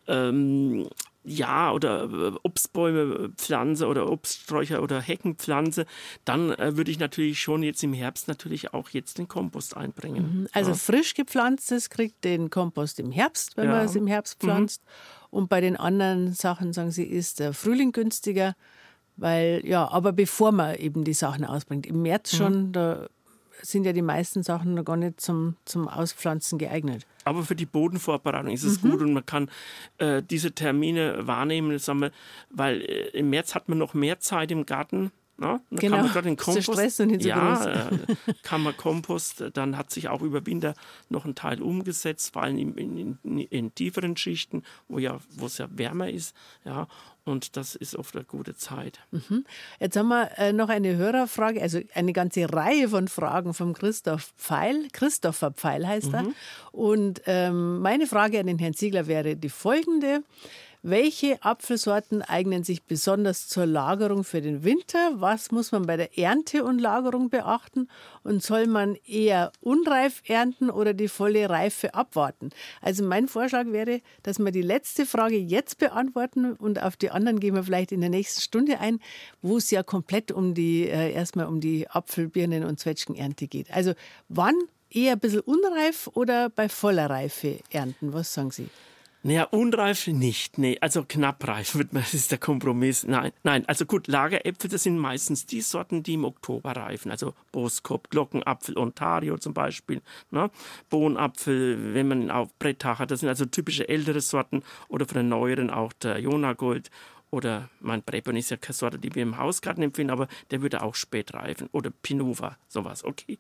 ähm, ja, oder äh, Obstbäume pflanze oder Obststräucher oder Hecken pflanze, dann äh, würde ich natürlich schon jetzt im Herbst natürlich auch jetzt den Kompost einbringen. also ja. frisch gepflanztes kriegt den Kompost im Herbst, wenn Ja. man es im Herbst pflanzt. Und bei den anderen Sachen, sagen Sie, ist der Frühling günstiger, weil, ja, aber bevor man eben die Sachen ausbringt. Im März schon, da sind ja die meisten Sachen noch gar nicht zum, zum Auspflanzen geeignet. Aber für die Bodenvorbereitung ist es gut und man kann äh, diese Termine wahrnehmen, sagen wir, weil äh, im März hat man noch mehr Zeit im Garten. Na? Da Genau, kann man gerade den ist der Kompost, Stress noch nicht so ja, groß. äh, kann man Kompost, äh, dann hat sich auch über Winter noch ein Teil umgesetzt, vor allem in, in, in, in tieferen Schichten, wo ja, wo es ja wärmer ist, ja, und das ist oft eine gute Zeit. Jetzt haben wir äh, noch eine Hörerfrage, also eine ganze Reihe von Fragen vom Christoph Pfeil. Christopher Pfeil heißt er. Und ähm, meine Frage an den Herrn Ziegler wäre die folgende. Welche Apfelsorten eignen sich besonders zur Lagerung für den Winter? Was muss man bei der Ernte und Lagerung beachten? Und soll man eher unreif ernten oder die volle Reife abwarten? Also mein Vorschlag wäre, dass wir die letzte Frage jetzt beantworten und auf die anderen gehen wir vielleicht in der nächsten Stunde ein, wo es ja komplett um die, äh, erstmal um die Apfel-, Birnen- und Zwetschgenernte geht. Also wann eher ein bisschen unreif oder bei voller Reife ernten? Was sagen Sie? Naja, unreif nicht. Nee, also knappreif wird man, das ist der Kompromiss. Nein, nein, also gut, Lageräpfel, das sind meistens die Sorten, die im Oktober reifen. Also Boskop, Glockenapfel, Ontario zum Beispiel. Ne? Bohnapfel, wenn man ihn auf Brettach hat, das sind also typische ältere Sorten. Oder von den neueren auch der Jonagold. Oder mein Brebern ist ja keine Sorte, die wir im Hausgarten empfehlen, aber der würde auch spät reifen. Oder Pinova, sowas, okay.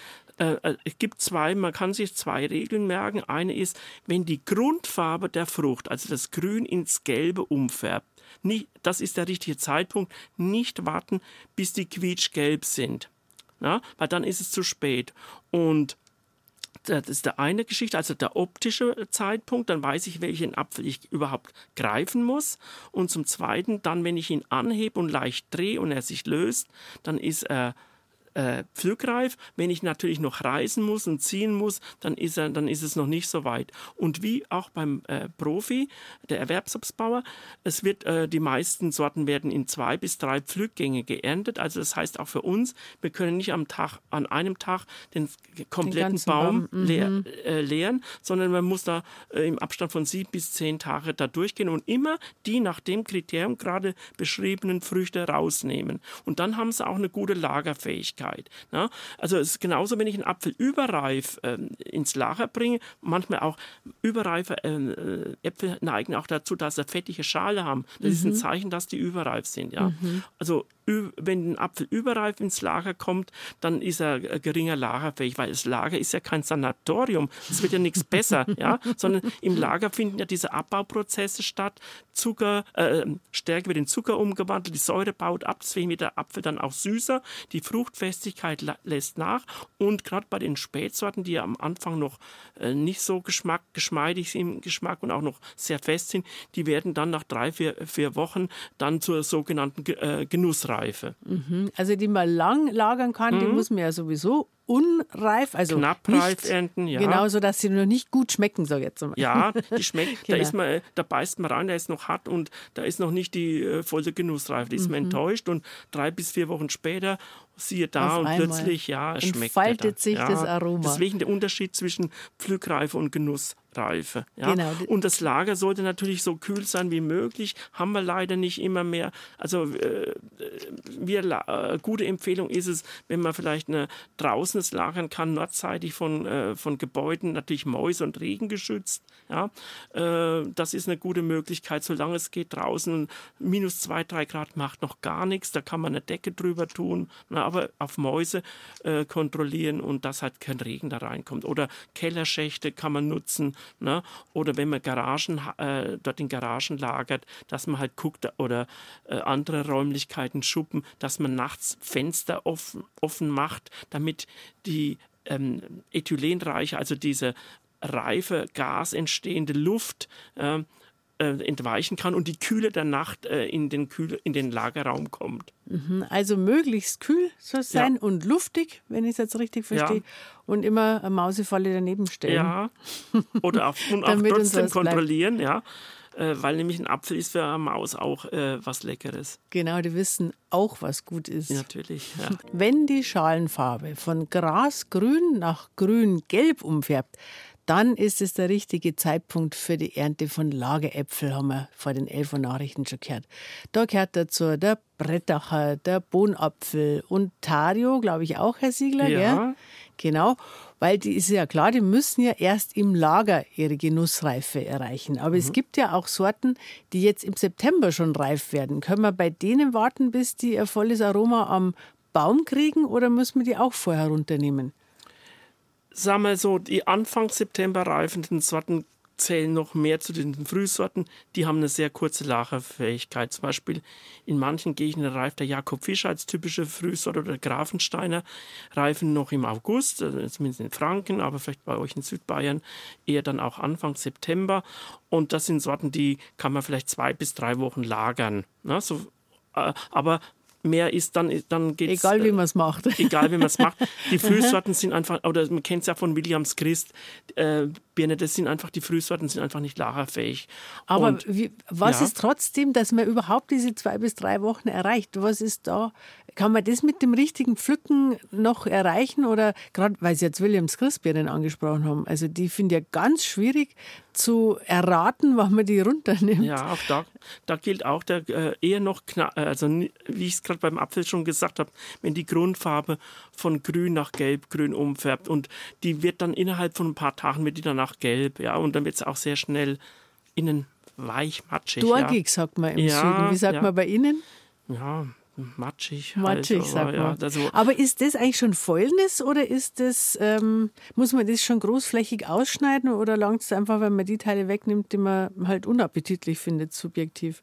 Äh, es gibt zwei, man kann sich zwei Regeln merken. Eine ist, wenn die Grundfarbe der Frucht, also das Grün ins Gelbe umfärbt, nicht, das ist der richtige Zeitpunkt, nicht warten, bis die quietschgelb sind. Na? Weil dann ist es zu spät. Und das ist der eine Geschichte, also der optische Zeitpunkt, dann weiß ich, welchen Apfel ich überhaupt greifen muss. Und zum Zweiten, dann, wenn ich ihn anhebe und leicht drehe und er sich löst, dann ist er Äh, pflückreif. Wenn ich natürlich noch reißen muss und ziehen muss, dann ist, er, dann ist es noch nicht so weit. Und wie auch beim äh, Profi, der Erwerbsobstbauer, es wird, äh, die meisten Sorten werden in zwei bis drei Pflückgänge geerntet. Also das heißt auch für uns, wir können nicht am Tag, an einem Tag den kompletten Den Baum, Baum. leer, äh, leeren, sondern man muss da äh, im Abstand von sieben bis zehn Tage da durchgehen und immer die nach dem Kriterium gerade beschriebenen Früchte rausnehmen. Und dann haben sie auch eine gute Lagerfähigkeit. Na? Also es ist genauso, wenn ich einen Apfel überreif äh, ins Lager bringe, manchmal auch überreife äh, Äpfel neigen auch dazu, dass sie fettige Schale haben. Das mhm. ist ein Zeichen, dass die überreif sind. Ja? Mhm. Also wenn ein Apfel überreif ins Lager kommt, dann ist er geringer lagerfähig, weil das Lager ist ja kein Sanatorium, es wird ja nichts besser, ja? Sondern im Lager finden ja diese Abbauprozesse statt, Zucker, äh, Stärke wird in Zucker umgewandelt, die Säure baut ab, deswegen wird der Apfel dann auch süßer, die Fruchtfestigkeit lässt nach und gerade bei den Spätsorten, die ja am Anfang noch äh, nicht so geschmack, geschmeidig sind im Geschmack und auch noch sehr fest sind, die werden dann nach drei, vier, vier Wochen dann zur sogenannten äh, Genussreife. Also die man lang lagern kann, mhm. die muss man ja sowieso unreif, also knappreif nicht, ernten, ja. Genauso, dass sie noch nicht gut schmecken, sag ich jetzt mal. Ja, die schmeckt, genau. da, ist man, da beißt man rein, der ist noch hart und da ist noch nicht die äh, volle Genussreife. Da ist man mhm. enttäuscht und drei bis vier Wochen später, siehe da, Auf und einmal plötzlich, ja, schmeckt entfaltet sich ja, das Aroma. Deswegen der Unterschied zwischen Pflückreife und Genussreife. Ja. Genau. Und das Lager sollte natürlich so kühl sein wie möglich, haben wir leider nicht immer mehr. Also äh, wir, äh, gute Empfehlung ist es, wenn man vielleicht eine, draußen draußen lagern kann, nordseitig von, äh, von Gebäuden, natürlich Mäuse und Regen geschützt. Ja? Äh, das ist eine gute Möglichkeit, solange es geht. Draußen minus zwei, drei Grad macht noch gar nichts, da kann man eine Decke drüber tun, na, aber auf Mäuse äh, kontrollieren und dass halt kein Regen da reinkommt. Oder Kellerschächte kann man nutzen, na? Oder wenn man Garagen, äh, dort in Garagen lagert, dass man halt guckt, oder äh, andere Räumlichkeiten, Schuppen, dass man nachts Fenster offen, offen macht, damit die ähm, ethylenreiche, also diese reife, Gas entstehende Luft äh, äh, entweichen kann und die Kühle der Nacht äh, in, den Kühl, in den Lagerraum kommt. Also möglichst kühl soll es sein, ja, und luftig, wenn ich es jetzt richtig verstehe. Ja. Und immer eine Mausefalle daneben stellen. Ja, oder auch, und auch trotzdem kontrollieren, bleibt. Ja. Äh, weil nämlich ein Apfel ist für eine Maus auch äh, was Leckeres. Genau, die wissen auch, was gut ist. Natürlich, ja. Wenn die Schalenfarbe von grasgrün nach grün-gelb umfärbt, dann ist es der richtige Zeitpunkt für die Ernte von Lageräpfel, haben wir vor den elf Uhr Nachrichten schon gehört. Da gehört dazu der Brettacher, der Bohnapfel und Tario, glaube ich auch, Herr Siegler. Ja. Gell? Genau, weil die ist ja klar, die müssen ja erst im Lager ihre Genussreife erreichen. Aber mhm. es gibt ja auch Sorten, die jetzt im September schon reif werden. Können wir bei denen warten, bis die ihr volles Aroma am Baum kriegen, oder müssen wir die auch vorher runternehmen? Sagen wir so, die Anfang September reifenden Sorten zählen noch mehr zu den Frühsorten. Die haben eine sehr kurze Lagerfähigkeit. Zum Beispiel in manchen Gegenden reift der Jakob Fischer als typische Frühsorte oder Grafensteiner reifen noch im August, zumindest in Franken, aber vielleicht bei euch in Südbayern eher dann auch Anfang September. Und das sind Sorten, die kann man vielleicht zwei bis drei Wochen lagern. Na, so, äh, aber mehr ist, dann, dann geht's. Egal wie man es macht. Egal wie man es macht. Die Frühsorten sind einfach, oder man kennt es ja von Williams Christ, äh, Birne, das sind einfach, die Frühsorten sind einfach nicht lagerfähig. Aber Und, wie, was ja. ist trotzdem, dass man überhaupt diese zwei bis drei Wochen erreicht? Was ist da? Kann man das mit dem richtigen Pflücken noch erreichen? Oder gerade, weil Sie jetzt Williams Christ Birnen angesprochen haben, also die finde ich ja ganz schwierig zu erraten, wann man die runternimmt. Ja, auch da, da gilt auch der äh, eher noch, kna- also wie ich es gerade beim Apfel schon gesagt habe, wenn die Grundfarbe von grün nach gelb-grün umfärbt und die wird dann innerhalb von ein paar Tagen wird die danach gelb, ja, und dann wird es auch sehr schnell innen weich, matschig. Dorgig, ja. sagt man im ja, Süden. Wie sagt ja. man bei Ihnen? Ja, matschig. Matschig, halt, sagt aber, man. Ja, also, aber ist das eigentlich schon Fäulnis oder ist das, ähm, muss man das schon großflächig ausschneiden oder langt es einfach, wenn man die Teile wegnimmt, die man halt unappetitlich findet, subjektiv?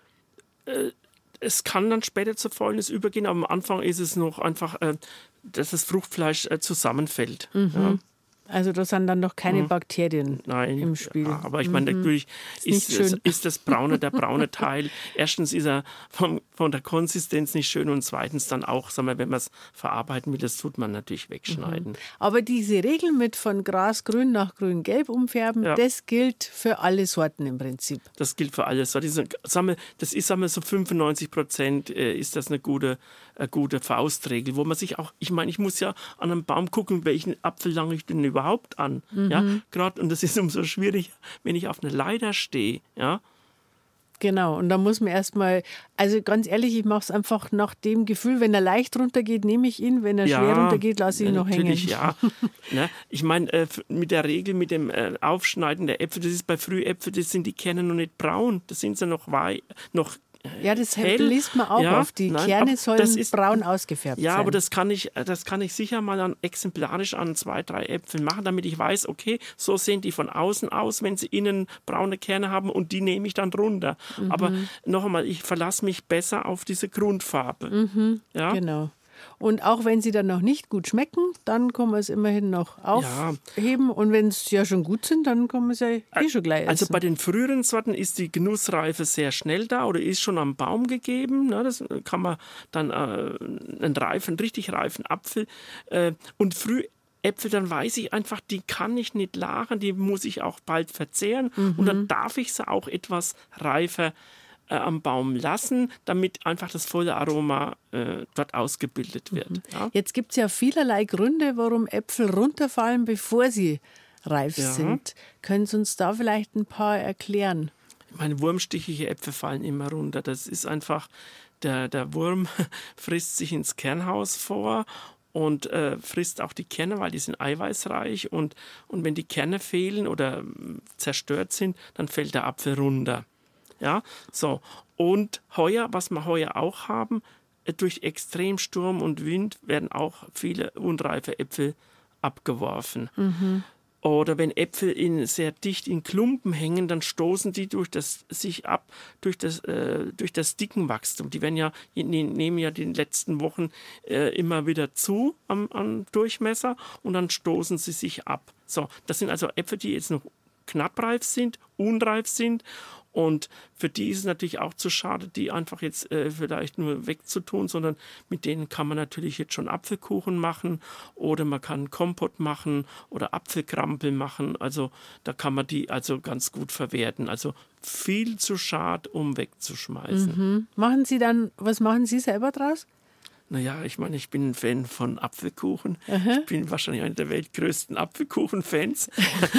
Äh, es kann dann später zur Fäulnis übergehen, aber am Anfang ist es noch einfach, äh, dass das Fruchtfleisch äh, zusammenfällt. Mhm. Ja. Also da sind dann noch keine Mhm. Bakterien Nein, im Spiel. Ja, aber ich meine, Mhm. natürlich Ist ist, ist, ist das braune, der braune Teil, erstens ist er vom, von der Konsistenz nicht schön und zweitens dann auch, sagen wir, wenn man es verarbeiten will, das tut man natürlich wegschneiden. Mhm. Aber diese Regel mit von grasgrün nach grün-gelb umfärben, Ja. das gilt für alle Sorten im Prinzip. Das gilt für alles. Das ist, sagen wir, das ist sagen wir, so fünfundneunzig Prozent äh, ist das eine gute, eine gute Faustregel, wo man sich auch, ich meine, ich muss ja an einem Baum gucken, welchen Apfel lange ich denn überhaupt an. Mhm. Ja, gerade, und das ist umso schwieriger, wenn ich auf einer Leiter stehe. Ja. Genau, und da muss man erstmal, also ganz ehrlich, ich mache es einfach nach dem Gefühl, wenn er leicht runtergeht, nehme ich ihn, wenn er Ja, schwer runtergeht, lasse ich ihn noch hängen. Natürlich, ja. Ne? Ich meine, äh, mit der Regel, mit dem äh, Aufschneiden der Äpfel, das ist bei Frühäpfeln, das sind die Kerne noch nicht braun, das sind sie noch wei noch Ja, das hell. liest man auch Ja, auf. Die nein, Kerne aber sollen das ist- braun ausgefärbt Ja, sein. aber das kann ich, das kann ich sicher mal an, exemplarisch an zwei, drei Äpfeln machen, damit ich weiß, okay, so sehen die von außen aus, wenn sie innen braune Kerne haben und die nehme ich dann runter. Mhm. Aber noch einmal, ich verlasse mich besser auf diese Grundfarbe. Ja? Genau. Und auch wenn sie dann noch nicht gut schmecken, dann kann man es immerhin noch aufheben. Und wenn es ja schon gut sind, dann kann man es ja eh schon gleich essen. Also bei den früheren Sorten ist die Genussreife sehr schnell da oder ist schon am Baum gegeben. Ne? Das kann man dann äh, einen reifen, richtig reifen Apfel äh, und Frühäpfel, dann weiß ich einfach, die kann ich nicht lagern, die muss ich auch bald verzehren. Mhm. Und dann darf ich sie auch etwas reifer äh, am Baum lassen, damit einfach das volle Aroma äh, dort ausgebildet wird. Mhm. Ja? Jetzt gibt es ja vielerlei Gründe, warum Äpfel runterfallen, bevor sie reif Ja. sind. Können Sie uns da vielleicht ein paar erklären? Meine wurmstichige Äpfel fallen immer runter. Das ist einfach, der, der Wurm frisst sich ins Kernhaus vor und äh, frisst auch die Kerne, weil die sind eiweißreich. Und, und wenn die Kerne fehlen oder zerstört sind, dann fällt der Apfel runter. Ja, so. Und heuer, was wir heuer auch haben, durch Extremsturm und Wind werden auch viele unreife Äpfel abgeworfen. Mhm. Oder wenn Äpfel in, sehr dicht in Klumpen hängen, dann stoßen die durch das, sich ab durch das, äh, durch das Dickenwachstum. Die werden ja, die nehmen ja die letzten Wochen äh, immer wieder zu am, am Durchmesser und dann stoßen sie sich ab. So, das sind also Äpfel, die jetzt noch knappreif sind, unreif sind. Und für die ist es natürlich auch zu schade, die einfach jetzt äh, vielleicht nur wegzutun, sondern mit denen kann man natürlich jetzt schon Apfelkuchen machen oder man kann Kompott machen oder Apfelkrampel machen. Also da kann man die also ganz gut verwerten. Also viel zu schade, um wegzuschmeißen. Mhm. Machen Sie dann, was machen Sie selber draus? Naja, ich meine, ich bin ein Fan von Apfelkuchen. Aha. Ich bin wahrscheinlich einer der weltgrößten Apfelkuchen-Fans.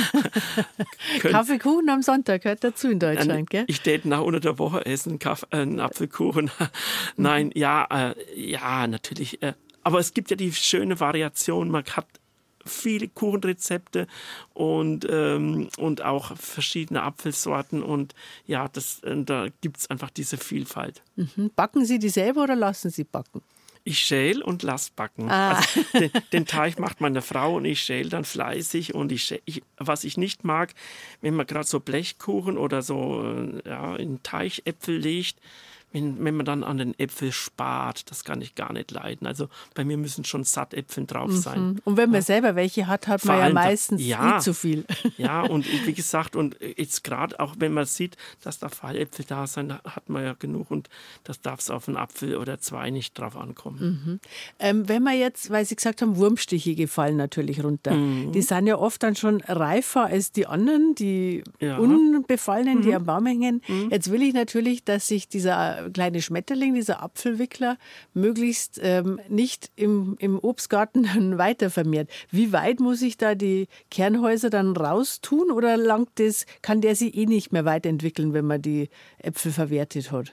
Kaffeekuchen am Sonntag gehört dazu in Deutschland, gell? Ich täte nach unter der Woche essen, Kaff- äh, einen Apfelkuchen. Nein, mhm. ja, äh, ja, natürlich. Äh, aber es gibt ja die schöne Variation. Man hat viele Kuchenrezepte und, ähm, und auch verschiedene Apfelsorten. Und ja, das, äh, da gibt es einfach diese Vielfalt. Mhm. Backen Sie die selber oder lassen Sie backen? Ich schäl und lass backen. Ah. Also den, den Teig macht meine Frau und ich schäl dann fleißig. Und ich, schäl, ich was ich nicht mag, wenn man gerade so Blechkuchen oder so ja, in Teichäpfel legt, wenn, wenn man dann an den Äpfel spart, das kann ich gar nicht leiden. Also bei mir müssen schon Sattäpfel drauf sein. Mhm. Und wenn man ja. selber welche hat, hat man ja meistens ja, nie zu viel. Ja, und wie gesagt, und jetzt gerade auch, wenn man sieht, dass da Falläpfel da sind, hat man ja genug und das darf es auf einen Apfel oder zwei nicht drauf ankommen. Mhm. Ähm, wenn man jetzt, weil Sie gesagt haben, Wurmstiche gefallen natürlich runter. Mhm. Die sind ja oft dann schon reifer als die anderen, die ja. unbefallenen, mhm. die am Baum hängen. Mhm. Jetzt will ich natürlich, dass sich dieser kleine Schmetterling, dieser Apfelwickler, möglichst ähm, nicht im, im Obstgarten dann weiter vermehrt. Wie weit muss ich da die Kernhäuser dann raustun oder langt das, kann der sich eh nicht mehr weiterentwickeln, wenn man die Äpfel verwertet hat?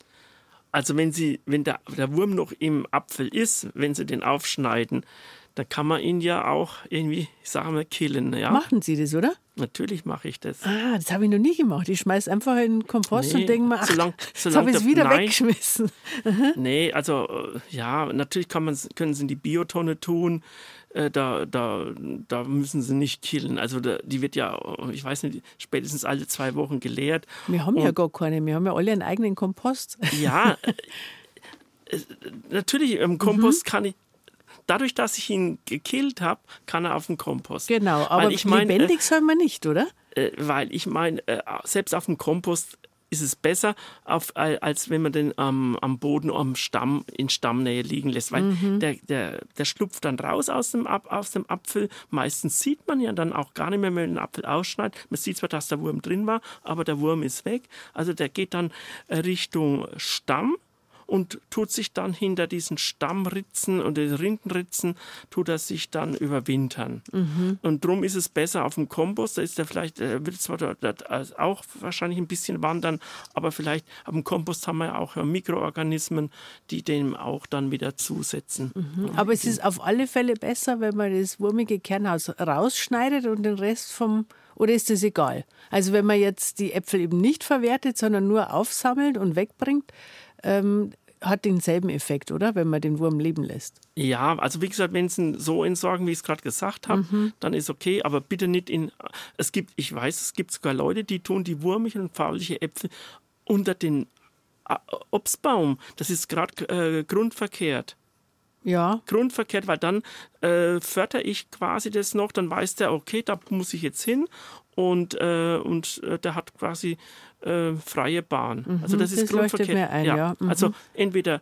Also wenn, Sie, wenn der, der Wurm noch im Apfel ist, wenn Sie den aufschneiden, dann kann man ihn ja auch irgendwie, ich sage mal, killen. Ja? Machen Sie das, oder? Natürlich mache ich das. Ah, das habe ich noch nie gemacht. Ich schmeiße einfach in den Kompost nee, und denke mir, ach, solang, jetzt habe ich es wieder nein, weggeschmissen. Nee, also ja, natürlich kann man, können Sie in die Biotonne tun. Äh, da, da, da müssen Sie nicht killen. Also da, die wird ja, ich weiß nicht, spätestens alle zwei Wochen geleert. Wir haben und, ja gar keine. Wir haben ja alle einen eigenen Kompost. Ja, äh, natürlich, im Kompost mhm. kann ich, dadurch, dass ich ihn gekillt habe, kann er auf den Kompost. Genau, aber ich mein, lebendig äh, soll man nicht, oder? Äh, weil ich meine, äh, selbst auf dem Kompost ist es besser, auf, äh, als wenn man den ähm, am Boden, am Stamm, in Stammnähe liegen lässt. Weil mhm. der, der, der schlupft dann raus aus dem, aus dem Apfel. Meistens sieht man ja dann auch gar nicht mehr, wenn man den Apfel ausschneidet. Man sieht zwar, dass der Wurm drin war, aber der Wurm ist weg. Also der geht dann Richtung Stamm. Und tut sich dann hinter diesen Stammritzen und den Rindenritzen, tut er sich dann überwintern. Mhm. Und darum ist es besser auf dem Kompost, da ist er vielleicht, er wird zwar dort, dort auch wahrscheinlich ein bisschen wandern, aber vielleicht auf dem Kompost haben wir ja auch Mikroorganismen, die dem auch dann wieder zusetzen. Mhm. Aber es ist auf alle Fälle besser, wenn man das wurmige Kernhaus rausschneidet und den Rest vom... Oder ist das egal? Also wenn man jetzt die Äpfel eben nicht verwertet, sondern nur aufsammelt und wegbringt, ähm, hat denselben Effekt, oder? Wenn man den Wurm leben lässt. Ja, also wie gesagt, wenn Sie ihn so entsorgen, wie ich es gerade gesagt habe, mhm. dann ist okay, aber bitte nicht in... Es gibt, ich weiß, es gibt sogar Leute, die tun die wurmigen und faulige Äpfel unter den Obstbaum. Das ist gerade äh, grundverkehrt. Ja. Grundverkehrt, weil dann äh, fördere ich quasi das noch, dann weiß der, okay, da muss ich jetzt hin und, äh, und äh, der hat quasi äh, freie Bahn. Mhm, also das ist das grundverkehrt. Mir ein, ja. Ja. Mhm. Also entweder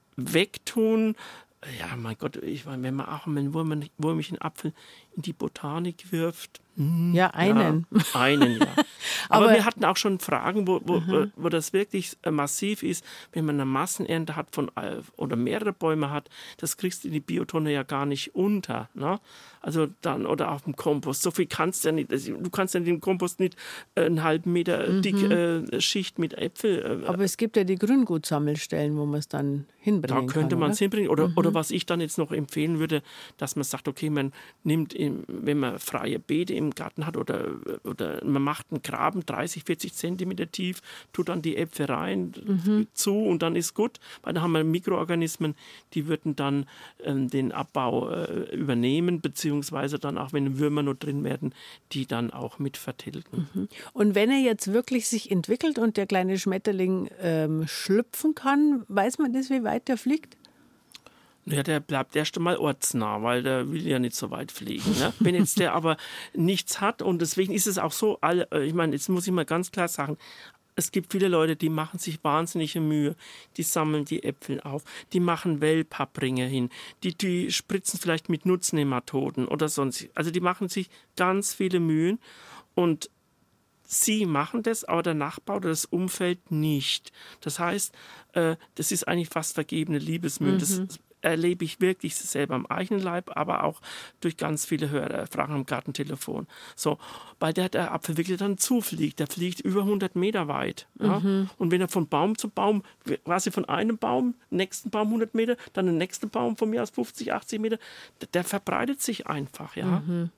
wegtun, ja, mein Gott, ich meine, wenn man auch einen Wurm, wurmigen Apfel in die Botanik wirft. Mh, ja, einen. Ja, einen, ja. Aber, Aber wir hatten auch schon Fragen, wo, wo, mhm. wo das wirklich massiv ist, wenn man eine Massenernte hat von oder mehrere Bäume hat, das kriegst du in die Biotonne ja gar nicht unter. Ne? Also dann, oder auf dem Kompost. So viel kannst du ja nicht. Du kannst ja in dem Kompost nicht einen halben Meter mhm. dick äh, Schicht mit Äpfel. Äh, Aber es gibt ja die Grüngutsammelstellen, wo man es dann hinbringen Da könnte kann, man es hinbringen. Oder, mhm. oder was ich dann jetzt noch empfehlen würde, dass man sagt, okay, man nimmt, im, wenn man freie Beete im Garten hat oder, oder man macht einen Graben dreißig, vierzig Zentimeter tief, tut dann die Äpfel rein, mhm. zu und dann ist gut. Weil da haben wir Mikroorganismen, die würden dann ähm, den Abbau äh, übernehmen, beziehungsweise dann auch, wenn Würmer noch drin werden, die dann auch mit vertilgen. Mhm. Und wenn er jetzt wirklich sich entwickelt und der kleine Schmetterling ähm, schlüpfen kann, weiß man das, wie weit der fliegt? Ja, der bleibt erst einmal ortsnah, weil der will ja nicht so weit fliegen. Ne? Wenn jetzt der aber nichts hat und deswegen ist es auch so, alle, ich meine, jetzt muss ich mal ganz klar sagen, es gibt viele Leute, die machen sich wahnsinnige Mühe, die sammeln die Äpfel auf, die machen Wellpappringe hin, die, die spritzen vielleicht mit Nutznematoden oder sonst. Also die machen sich ganz viele Mühen und sie machen das, aber der Nachbar oder das Umfeld nicht. Das heißt, äh, das ist eigentlich fast vergebene Liebesmühe. Mhm. Das erlebe ich wirklich selber am eigenen Leib, aber auch durch ganz viele Hörerfragen am Gartentelefon. So, weil der, der Apfel wirklich dann zufliegt. Der fliegt über hundert Meter weit. Ja? Mhm. Und wenn er von Baum zu Baum, quasi von einem Baum, nächsten Baum hundert Meter, dann den nächsten Baum von mir aus fünfzig, achtzig Meter, der, der verbreitet sich einfach. Ja. Mhm.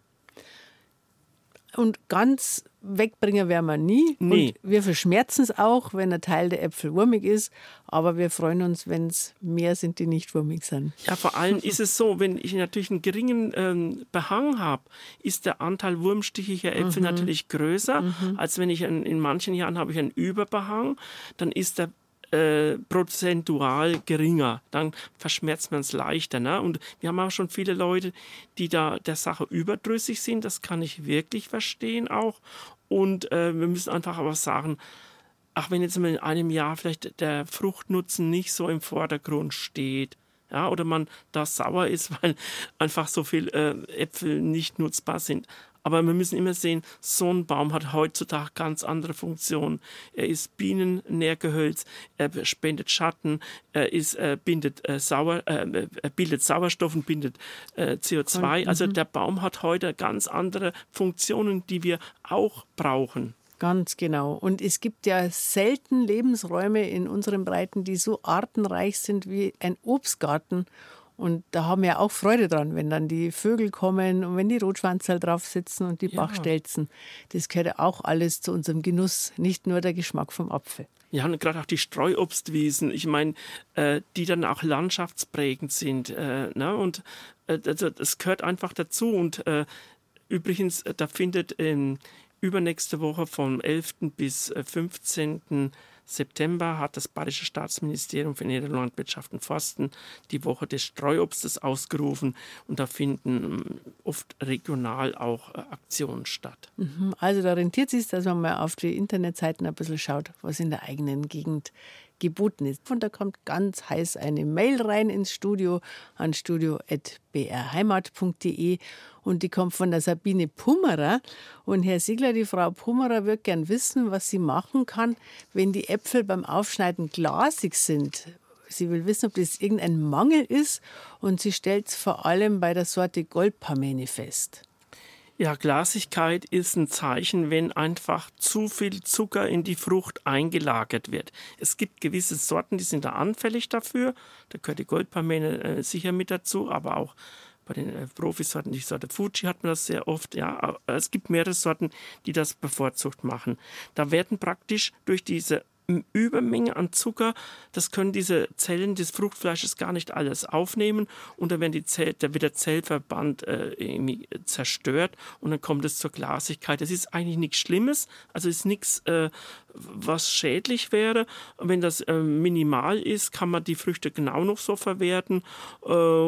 Und ganz wegbringen werden wir nie. Nee. Und wir verschmerzen es auch, wenn ein Teil der Äpfel wurmig ist. Aber wir freuen uns, wenn es mehr sind, die nicht wurmig sind. Ja, vor allem ist es so, wenn ich natürlich einen geringen ähm, Behang habe, ist der Anteil wurmstichiger Äpfel mhm. natürlich größer, mhm. als wenn ich einen, in manchen Jahren habe ich einen Überbehang. Dann ist der Äh, prozentual geringer, dann verschmerzt man es leichter. Ne? Und wir haben auch schon viele Leute, die da der Sache überdrüssig sind, das kann ich wirklich verstehen auch. Und äh, wir müssen einfach aber sagen, ach, wenn jetzt in einem Jahr vielleicht der Fruchtnutzen nicht so im Vordergrund steht, ja, oder man da sauer ist, weil einfach so viele äh, Äpfel nicht nutzbar sind. Aber wir müssen immer sehen, so ein Baum hat heutzutage ganz andere Funktionen. Er ist Bienennährgehölz, er spendet Schatten, er ist, äh, bindet, äh, Sauer, äh, er bildet Sauerstoff und bindet äh, C O zwei. Mhm. Also der Baum hat heute ganz andere Funktionen, die wir auch brauchen. Ganz genau. Und es gibt ja selten Lebensräume in unseren Breiten, die so artenreich sind wie ein Obstgarten. Und da haben wir auch Freude dran, wenn dann die Vögel kommen und wenn die Rotschwanzerl drauf sitzen und die ja. Bachstelzen. Das gehört ja auch alles zu unserem Genuss, nicht nur der Geschmack vom Apfel. Ja, und gerade auch die Streuobstwiesen, ich meine, äh, die dann auch landschaftsprägend sind. Äh, ne? Und äh, das, das gehört einfach dazu. Und äh, übrigens, da findet ähm, übernächste Woche vom elften bis fünfzehnten September hat das Bayerische Staatsministerium für Ernährung, Landwirtschaft und Forsten die Woche des Streuobstes ausgerufen und da finden oft regional auch Aktionen statt. Also da rentiert es sich, dass man mal auf die Internetseiten ein bisschen schaut, was in der eigenen Gegend geboten ist. Und da kommt ganz heiß eine Mail rein ins Studio an studio at b r heimat punkt d e und die kommt von der Sabine Pummerer. Und Herr Siegler, die Frau Pummerer wird gern wissen, was sie machen kann, wenn die Äpfel beim Aufschneiden glasig sind. Sie will wissen, ob das irgendein Mangel ist und sie stellt es vor allem bei der Sorte Goldpamene fest. Ja, Glasigkeit ist ein Zeichen, wenn einfach zu viel Zucker in die Frucht eingelagert wird. Es gibt gewisse Sorten, die sind da anfällig dafür. Da gehört die Goldpamene äh, sicher mit dazu, aber auch bei den äh, Profisorten, die Sorte Fuji hat man das sehr oft. Ja, es gibt mehrere Sorten, die das bevorzugt machen. Da werden praktisch durch diese Übermenge an Zucker, das können diese Zellen des Fruchtfleisches gar nicht alles aufnehmen und dann werden die Zell, da wird der Zellverband äh, zerstört und dann kommt es zur Glasigkeit. Das ist eigentlich nichts Schlimmes, also ist nichts, äh, was schädlich wäre. Wenn das äh, minimal ist, kann man die Früchte genau noch so verwerten äh,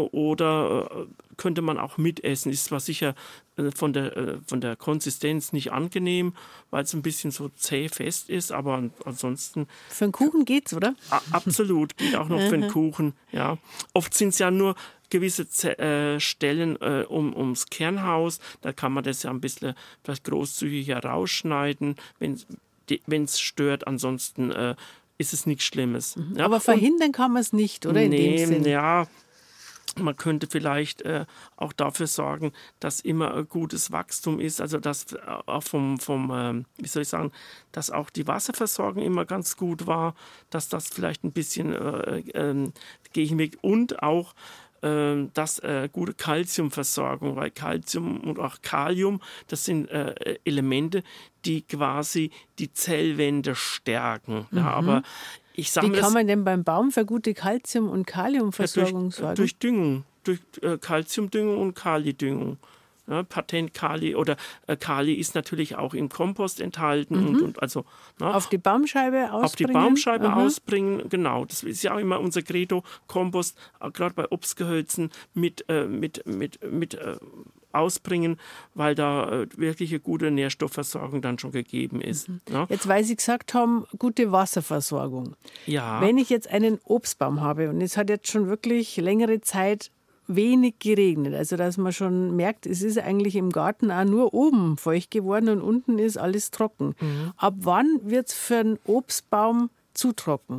oder äh, könnte man auch mitessen. Ist zwar sicher äh, von, der, äh, von der Konsistenz nicht angenehm, weil es ein bisschen so zäh fest ist, aber an, ansonsten... Für einen Kuchen geht's, oder? A- absolut, geht auch noch für einen Kuchen, ja. Oft sind es ja nur gewisse Z- äh, Stellen äh, um, ums Kernhaus, da kann man das ja ein bisschen vielleicht großzügiger rausschneiden, wenn es stört, ansonsten äh, ist es nichts Schlimmes. Mhm. Ja. Aber verhindern Und, kann man es nicht, oder? In nee, dem Sinn. Ja, Man könnte vielleicht äh, auch dafür sorgen, dass immer ein gutes Wachstum ist, also dass auch vom, vom ähm, wie soll ich sagen, dass auch die Wasserversorgung immer ganz gut war, dass das vielleicht ein bisschen äh, äh, Gegenweg und auch äh, das äh, gute Kalziumversorgung, weil Kalzium und auch Kalium, das sind äh, Elemente, die quasi die Zellwände stärken. Mhm. Ja, aber Ich Wie kann man denn beim Baum für gute Kalzium- und Kaliumversorgung ja, durch, sorgen? Durch Düngung, durch äh, Kalziumdüngung und Kalidüngung. Ja, Patent Kali oder äh, Kali ist natürlich auch im Kompost enthalten. Mhm. und, und also na, Auf die Baumscheibe ausbringen? Auf die Baumscheibe Aha. ausbringen, genau. Das ist ja auch immer unser Credo, Kompost, äh, gerade bei Obstgehölzen mit, äh, mit, mit, mit äh, ausbringen, weil da äh, wirklich eine gute Nährstoffversorgung dann schon gegeben ist. Mhm. Ja. Jetzt, weil Sie gesagt haben, gute Wasserversorgung. Ja. Wenn ich jetzt einen Obstbaum habe und es hat jetzt schon wirklich längere Zeit wenig geregnet, also dass man schon merkt, es ist eigentlich im Garten auch nur oben feucht geworden und unten ist alles trocken. Mhm. Ab wann wird es für einen Obstbaum zu trocken?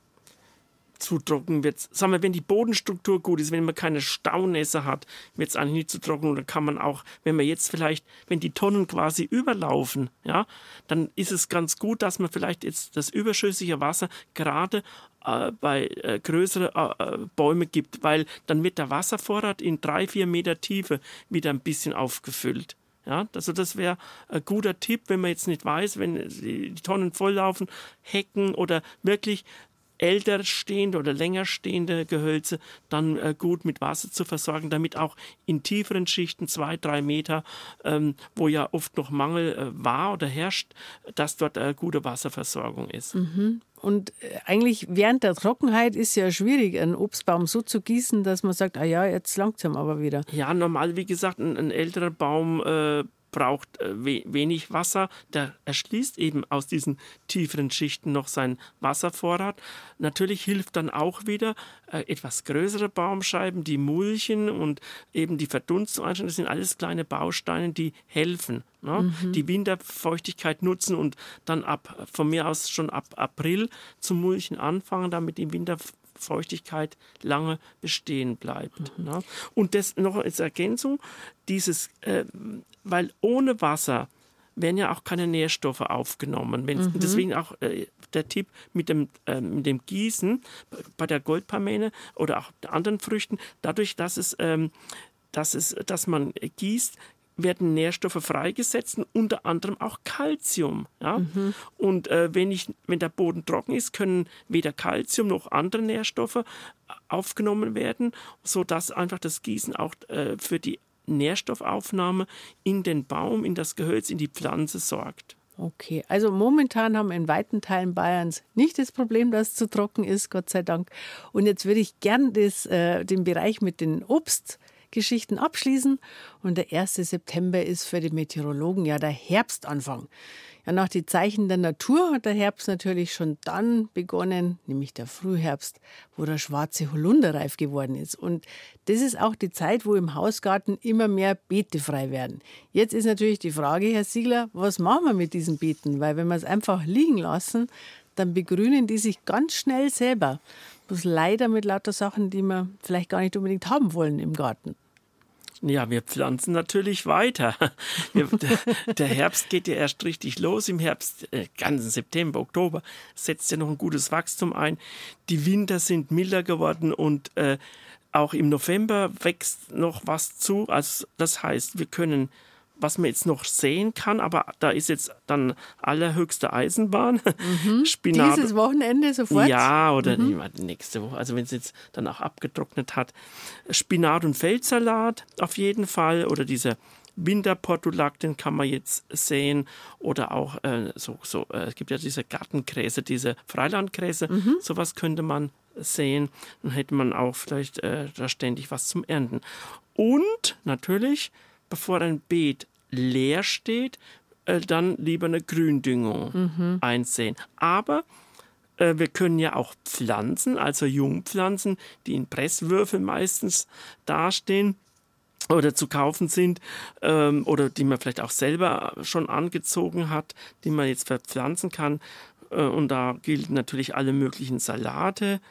Zu trocken wird es. Sagen wir, wenn die Bodenstruktur gut ist, wenn man keine Staunässe hat, wird es eigentlich nicht zu trocken. Und dann kann man auch, wenn man jetzt vielleicht, wenn die Tonnen quasi überlaufen, ja, dann ist es ganz gut, dass man vielleicht jetzt das überschüssige Wasser gerade äh, bei äh, größeren äh, Bäume gibt, weil dann wird der Wasservorrat in drei, vier Meter Tiefe wieder ein bisschen aufgefüllt. Ja, also das wäre ein guter Tipp, wenn man jetzt nicht weiß, wenn die Tonnen volllaufen, Hecken oder wirklich älter stehende oder länger stehende Gehölze dann äh, gut mit Wasser zu versorgen, damit auch in tieferen Schichten, zwei, drei Meter, ähm, wo ja oft noch Mangel äh, war oder herrscht, dass dort äh, gute Wasserversorgung ist. Mhm. Und eigentlich während der Trockenheit ist ja schwierig, einen Obstbaum so zu gießen, dass man sagt, ah ja, jetzt langsam aber wieder. Ja, normal, wie gesagt, ein, ein älterer Baum äh, braucht äh, we- wenig Wasser. Der erschließt eben aus diesen tieferen Schichten noch seinen Wasservorrat. Natürlich hilft dann auch wieder äh, etwas größere Baumscheiben, die Mulchen und eben die Verdunstung einstellen. Das sind alles kleine Bausteine, die helfen. Ne? Mhm. Die Winterfeuchtigkeit nutzen und dann ab, von mir aus schon ab April zum Mulchen anfangen, damit die Winterfeuchtigkeit lange bestehen bleibt. Mhm. Ne? Und das noch als Ergänzung, dieses, äh, weil ohne Wasser werden ja auch keine Nährstoffe aufgenommen. Mhm. Deswegen auch äh, der Tipp mit dem, äh, mit dem Gießen bei der Goldpalmene oder auch anderen Früchten, dadurch, dass, es, ähm, dass, es, dass man gießt, werden Nährstoffe freigesetzt, unter anderem auch Kalzium. Ja? Mhm. Und äh, wenn, ich, wenn der Boden trocken ist, können weder Kalzium noch andere Nährstoffe aufgenommen werden, sodass einfach das Gießen auch äh, für die Nährstoffaufnahme in den Baum, in das Gehölz, in die Pflanze sorgt. Okay, also momentan haben wir in weiten Teilen Bayerns nicht das Problem, dass es zu trocken ist, Gott sei Dank. Und jetzt würde ich gern das, äh, den Bereich mit den Obstgeschichten abschließen. Und der erste September ist für die Meteorologen ja der Herbstanfang. Ja, nach den Zeichen der Natur hat der Herbst natürlich schon dann begonnen, nämlich der Frühherbst, wo der schwarze Holunder reif geworden ist. Und das ist auch die Zeit, wo im Hausgarten immer mehr Beete frei werden. Jetzt ist natürlich die Frage, Herr Siegler, was machen wir mit diesen Beeten? Weil wenn wir es einfach liegen lassen, dann begrünen die sich ganz schnell selber. Bloß leider mit lauter Sachen, die wir vielleicht gar nicht unbedingt haben wollen im Garten. Ja, wir pflanzen natürlich weiter. Wir, der, der Herbst geht ja erst richtig los. Im Herbst, äh, ganzen September, Oktober, setzt ja noch ein gutes Wachstum ein. Die Winter sind milder geworden und äh, auch im November wächst noch was zu. Also das heißt, wir können, was man jetzt noch sehen kann, aber da ist jetzt dann allerhöchste Eisenbahn. Mhm. Spinat. Dieses Wochenende sofort? Ja, oder mhm. nächste Woche, also wenn es jetzt dann auch abgetrocknet hat. Spinat und Feldsalat auf jeden Fall oder dieser Winterportulak, den kann man jetzt sehen oder auch äh, so, so äh, es gibt ja diese Gartengräser, diese Freilandgräser, mhm. sowas könnte man sehen. Dann hätte man auch vielleicht äh, da ständig was zum Ernten. Und natürlich, bevor ein Beet leer steht, äh, dann lieber eine Gründüngung mhm. einsehen. Aber äh, wir können ja auch Pflanzen, also Jungpflanzen, die in Presswürfeln meistens dastehen oder zu kaufen sind ähm, oder die man vielleicht auch selber schon angezogen hat, die man jetzt verpflanzen kann. Äh, und da gilt natürlich alle möglichen Salate,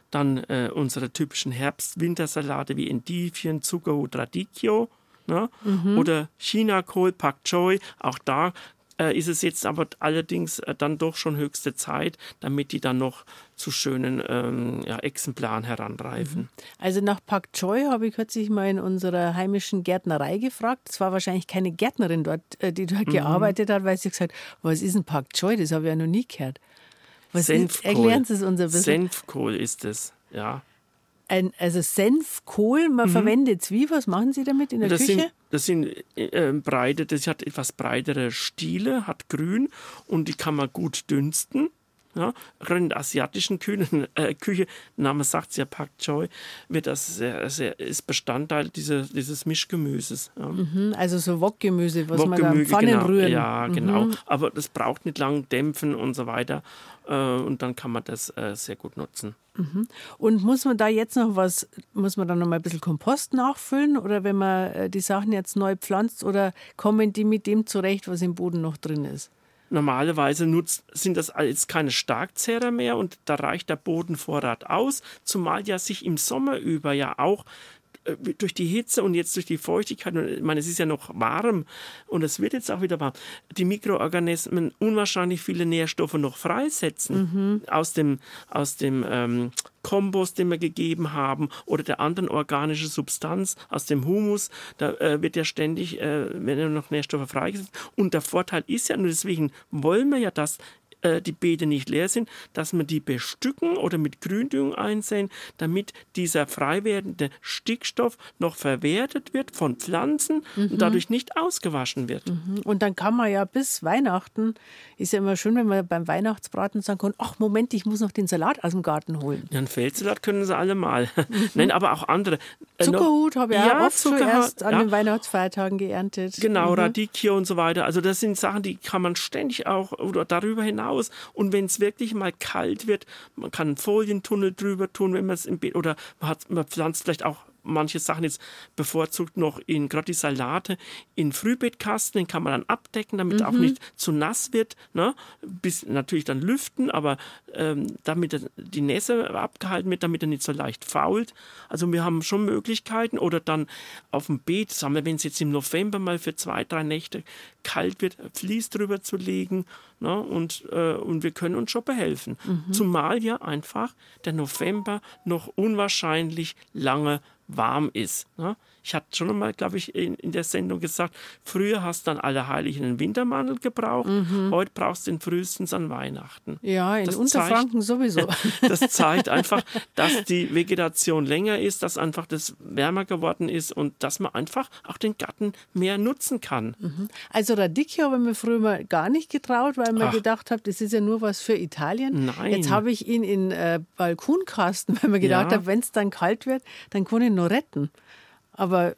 Dann äh, unsere typischen Herbst-Wintersalate wie Endivien, Zuckerhut, Radicchio, ne? mhm. oder Chinakohl, Pak Choi. Auch da äh, ist es jetzt aber allerdings äh, dann doch schon höchste Zeit, damit die dann noch zu schönen ähm, ja, Exemplaren heranreifen. Also nach Pak Choi habe ich kürzlich mal in unserer heimischen Gärtnerei gefragt. Es war wahrscheinlich keine Gärtnerin dort, die dort mhm. gearbeitet hat, weil sie gesagt hat, was ist ein Pak Choi? Das habe ich ja noch nie gehört. Was Senfkohl. Ist, erklären Sie es uns ein bisschen. Senfkohl ist es, ja. Ein, also Senfkohl, man mhm. verwendet es wie? Was machen Sie damit in der das Küche? Sind, das sind äh, breite, das hat etwas breitere Stiele, hat grün und die kann man gut dünsten. Ja, gerade in der asiatischen Küche, äh, Küche, Name sagt es ja, Pak Choi, wird das sehr, sehr, ist Bestandteil dieser, dieses Mischgemüses. Ja. Mhm, also so Wokgemüse, was Wokgemüse, man da in Pfannen genau. rühren. Ja, mhm. genau. Aber das braucht nicht lang dämpfen und so weiter. Äh, und dann kann man das äh, sehr gut nutzen. Mhm. Und muss man da jetzt noch was, muss man da noch mal ein bisschen Kompost nachfüllen? Oder wenn man äh, die Sachen jetzt neu pflanzt, oder kommen die mit dem zurecht, was im Boden noch drin ist? Normalerweise nutzt, sind das jetzt keine Starkzehrer mehr und da reicht der Bodenvorrat aus, zumal ja sich im Sommer über ja auch äh, durch die Hitze und jetzt durch die Feuchtigkeit, und ich meine, es ist ja noch warm und es wird jetzt auch wieder warm, die Mikroorganismen unwahrscheinlich viele Nährstoffe noch freisetzen mhm. aus dem, aus dem ähm, Kompost, den wir gegeben haben, oder der anderen organischen Substanz aus dem Humus. Da äh, wird ja ständig äh, werden ja noch Nährstoffe freigesetzt. Und der Vorteil ist ja, und deswegen wollen wir ja, dass äh, die Beete nicht leer sind, dass wir die bestücken oder mit Gründüngung einsehen, damit dieser frei werdende Stickstoff noch verwertet wird von Pflanzen mhm. und dadurch nicht ausgewaschen wird. Mhm. Und dann kann man ja bis Weihnachten, ist ja immer schön, wenn man beim Weihnachtsbraten sagen kann, ach Moment, ich muss noch den Salat aus dem Garten holen. Ja, einen Feldsalat können sie alle mal. Mhm. Nein, aber auch andere. Zuckerhut habe ich ja, auch oft Zuckerhut, schon erst an ja. den Weihnachtsfeiertagen geerntet. Genau, mhm. Radicchio und so weiter. Also das sind Sachen, die kann man ständig auch oder darüber hinaus. Und wenn es wirklich mal kalt wird, man kann einen Folientunnel drüber tun, wenn man es im Beet, oder man, hat, man pflanzt vielleicht auch manche Sachen jetzt bevorzugt noch in, gerade die Salate, in Frühbeetkasten, den kann man dann abdecken, damit mhm. auch nicht zu nass wird, ne? Bis natürlich dann lüften, aber ähm, damit die Nässe abgehalten wird, damit er nicht so leicht fault. Also wir haben schon Möglichkeiten, oder dann auf dem Beet, sagen wir, wenn es jetzt im November mal für zwei, drei Nächte kalt wird, Vlies drüber zu legen, ne? und, äh, und wir können uns schon behelfen. Mhm. Zumal ja einfach der November noch unwahrscheinlich lange warm ist. Ne? Ich hatte schon einmal, glaube ich, in, in der Sendung gesagt, früher hast du an Allerheiligen einen Wintermantel gebraucht, mhm. heute brauchst du den frühestens an Weihnachten. Ja, in das Unterfranken zeigt, sowieso. Das zeigt einfach, dass die Vegetation länger ist, dass einfach das wärmer geworden ist und dass man einfach auch den Garten mehr nutzen kann. Mhm. Also Radicchio habe ich mir früher mal gar nicht getraut, weil ich mir gedacht habe, das ist ja nur was für Italien. Nein. Jetzt habe ich ihn in äh, Balkonkasten, weil ich mir gedacht ja. habe, wenn es dann kalt wird, dann kann ich ihn noch retten. Aber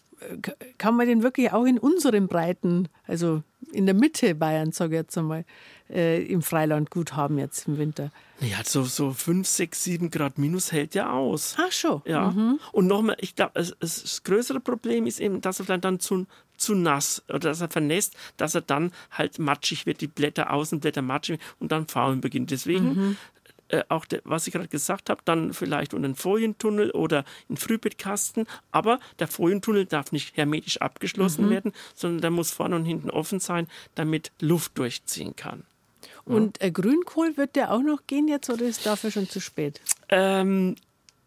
kann man den wirklich auch in unseren Breiten, also in der Mitte Bayerns, sage ich jetzt einmal, äh, im Freiland gut haben jetzt im Winter? Ja, so, so fünf, sechs, sieben Grad minus hält ja aus. Ach schon. Ja. Mhm. Und nochmal, ich glaube, das, das größere Problem ist eben, dass er vielleicht dann zu, zu nass oder dass er vernässt, dass er dann halt matschig wird, die Blätter, Außenblätter matschig und dann faulen beginnt. Deswegen mhm. Äh, auch, der, was ich gerade gesagt habe, dann vielleicht unter einen Folientunnel oder einen Frühbeetkasten. Aber der Folientunnel darf nicht hermetisch abgeschlossen mhm. werden, sondern der muss vorne und hinten offen sein, damit Luft durchziehen kann. Und äh, Grünkohl, wird der auch noch gehen jetzt, oder ist dafür schon zu spät? Ähm,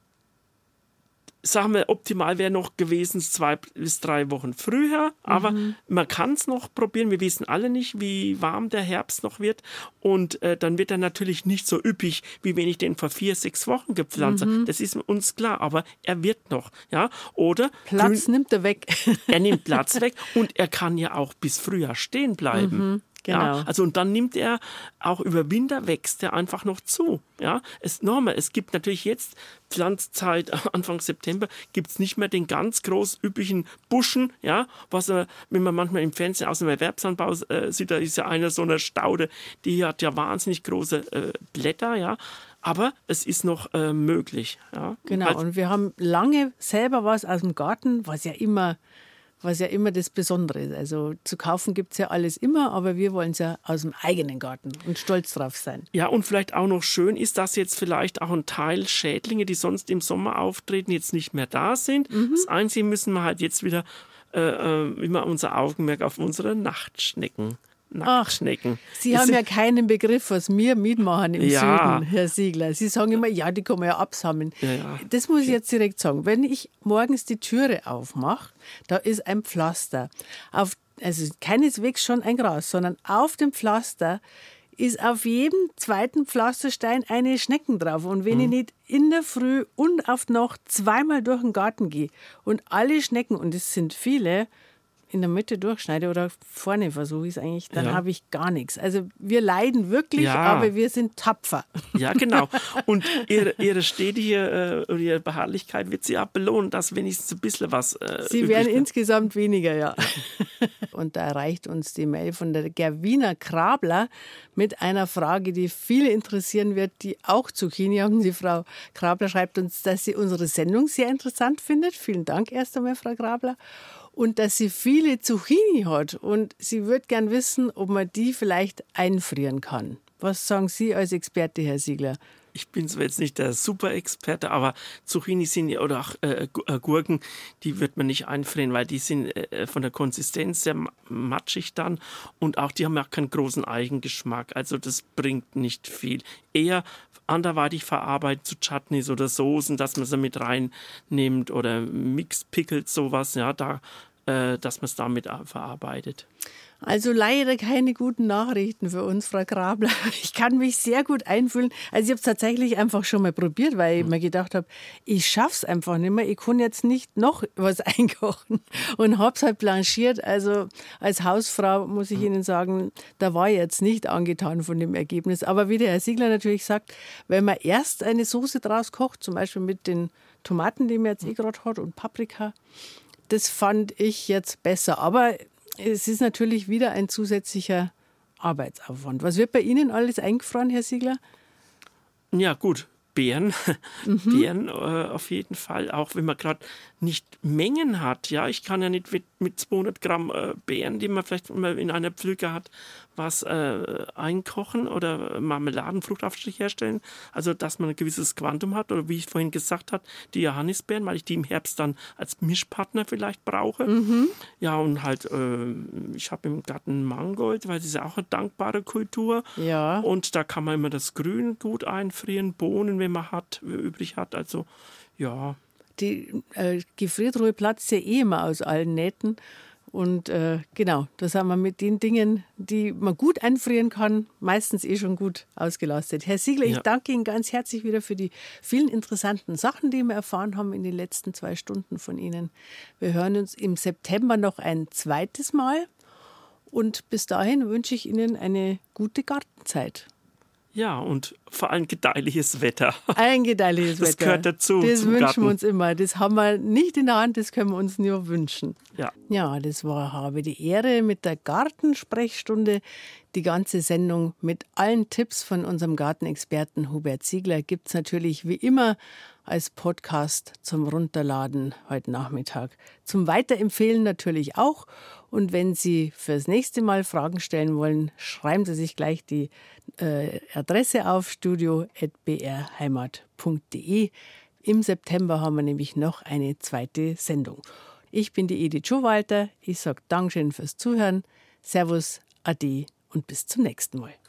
sagen wir, optimal wäre noch gewesen zwei bis drei Wochen früher, aber mhm. man kann es noch probieren. Wir wissen alle nicht, wie warm der Herbst noch wird, und äh, dann wird er natürlich nicht so üppig, wie wenn ich den vor vier, sechs Wochen gepflanzt habe. Mhm. Das ist uns klar, aber er wird noch. Ja? Oder Platz grün, nimmt er weg. Er nimmt Platz weg und er kann ja auch bis Frühjahr stehen bleiben. Mhm. Genau. Ja, also und dann nimmt er auch über Winter, wächst er einfach noch zu. Ja, es normal. Es gibt natürlich jetzt Pflanzzeit Anfang September, gibt es nicht mehr den ganz groß üblichen Buschen, ja, was äh, wenn man manchmal im Fernsehen aus dem Erwerbsanbau äh, sieht, da ist ja einer so eine Staude, die hat ja wahnsinnig große äh, Blätter, ja. Aber es ist noch äh, möglich. Ja. Genau, halt, und wir haben lange selber was aus dem Garten, was ja immer was ja immer das Besondere ist. Also zu kaufen gibt es ja alles immer, aber wir wollen es ja aus dem eigenen Garten und stolz drauf sein. Ja, und vielleicht auch noch schön ist, dass jetzt vielleicht auch ein Teil Schädlinge, die sonst im Sommer auftreten, jetzt nicht mehr da sind. Mhm. Das Einzige müssen wir halt jetzt wieder äh, immer unser Augenmerk auf unsere Nachtschnecken. Nacktschnecken. Ach, Sie es haben ja keinen Begriff, was wir mitmachen im ja. Süden, Herr Siegler. Sie sagen immer, ja, die kann man ja absammeln. Ja, ja. Das muss ich jetzt direkt sagen. Wenn ich morgens die Türe aufmache, da ist ein Pflaster. Auf, also keineswegs schon ein Gras, sondern auf dem Pflaster ist auf jedem zweiten Pflasterstein eine Schnecken drauf. Und wenn mhm. ich nicht in der Früh und auf die Nacht zweimal durch den Garten gehe und alle Schnecken, und es sind viele, in der Mitte durchschneide oder vorne versuche ich es eigentlich, dann ja. habe ich gar nichts. Also wir leiden wirklich, ja. aber wir sind tapfer. Ja, genau. Und ihre, ihre stetige äh, ihre Beharrlichkeit wird sie auch belohnen, dass wenigstens ein bisschen was äh, Sie werden wird. Insgesamt weniger, ja. Und da erreicht uns die Mail von der Gerwina Krabler mit einer Frage, die viele interessieren wird, die auch Zucchini haben. Die Frau Krabler schreibt uns, dass sie unsere Sendung sehr interessant findet. Vielen Dank erst einmal, Frau Krabler. Und dass sie viele Zucchini hat. Und sie würde gern wissen, ob man die vielleicht einfrieren kann. Was sagen Sie als Experte, Herr Siegler? Ich bin zwar jetzt nicht der Super-Experte, aber Zucchini sind ja, oder auch äh, Gurken, die wird man nicht einfrieren, weil die sind äh, von der Konsistenz sehr matschig dann und auch die haben ja keinen großen Eigengeschmack. Also das bringt nicht viel. Eher anderweitig verarbeitet zu Chutneys oder Soßen, dass man sie mit reinnimmt oder Mixed Pickles, sowas, ja, da, äh, dass man es damit verarbeitet. Also leider keine guten Nachrichten für uns, Frau Krabler. Ich kann mich sehr gut einfühlen. Also ich habe es tatsächlich einfach schon mal probiert, weil ich mir gedacht habe, ich schaff's einfach nicht mehr. Ich kann jetzt nicht noch was einkochen und habe es halt blanchiert. Also als Hausfrau muss ich Ihnen sagen, da war ich jetzt nicht angetan von dem Ergebnis. Aber wie der Herr Siegler natürlich sagt, wenn man erst eine Soße draus kocht, zum Beispiel mit den Tomaten, die man jetzt eh gerade hat und Paprika, das fand ich jetzt besser. Aber es ist natürlich wieder ein zusätzlicher Arbeitsaufwand. Was wird bei Ihnen alles eingefroren, Herr Siegler? Ja, gut. Beeren, mhm. Beeren äh, auf jeden Fall, auch wenn man gerade nicht Mengen hat. Ja, ich kann ja nicht mit, mit zweihundert Gramm äh, Beeren, die man vielleicht mal in einer Pflücke hat, was äh, einkochen oder Marmeladenfruchtaufstrich herstellen. Also, dass man ein gewisses Quantum hat oder wie ich vorhin gesagt habe, die Johannisbeeren, weil ich die im Herbst dann als Mischpartner vielleicht brauche. Mhm. Ja, und halt, äh, ich habe im Garten Mangold, weil das ist ja auch eine dankbare Kultur. Ja. Und da kann man immer das Grün gut einfrieren, Bohnen, wenn man hat, übrig hat. Also, ja. Die äh, Gefriertruhe platzt ja eh immer aus allen Nähten. Und äh, genau, da sind wir mit den Dingen, die man gut einfrieren kann, meistens eh schon gut ausgelastet. Herr Siegler, ja. Ich danke Ihnen ganz herzlich wieder für die vielen interessanten Sachen, die wir erfahren haben in den letzten zwei Stunden von Ihnen. Wir hören uns im September noch ein zweites Mal. Und bis dahin wünsche ich Ihnen eine gute Gartenzeit. Ja, und vor allem gedeihliches Wetter. Ein gedeihliches das Wetter. Das gehört dazu. Das wünschen Garten. wir uns immer. Das haben wir nicht in der Hand, das können wir uns nur wünschen. Ja. Ja, das war Habe die Ehre mit der Gartensprechstunde. Die ganze Sendung mit allen Tipps von unserem Gartenexperten Hubert Siegler gibt es natürlich wie immer als Podcast zum Runterladen heute Nachmittag. Zum Weiterempfehlen natürlich auch. Und wenn Sie fürs nächste Mal Fragen stellen wollen, schreiben Sie sich gleich die äh, Adresse auf studio at b r heimat punkt d e. Im September haben wir nämlich noch eine zweite Sendung. Ich bin die Edith Schowalter. Ich sage Dankeschön fürs Zuhören. Servus, Ade und bis zum nächsten Mal.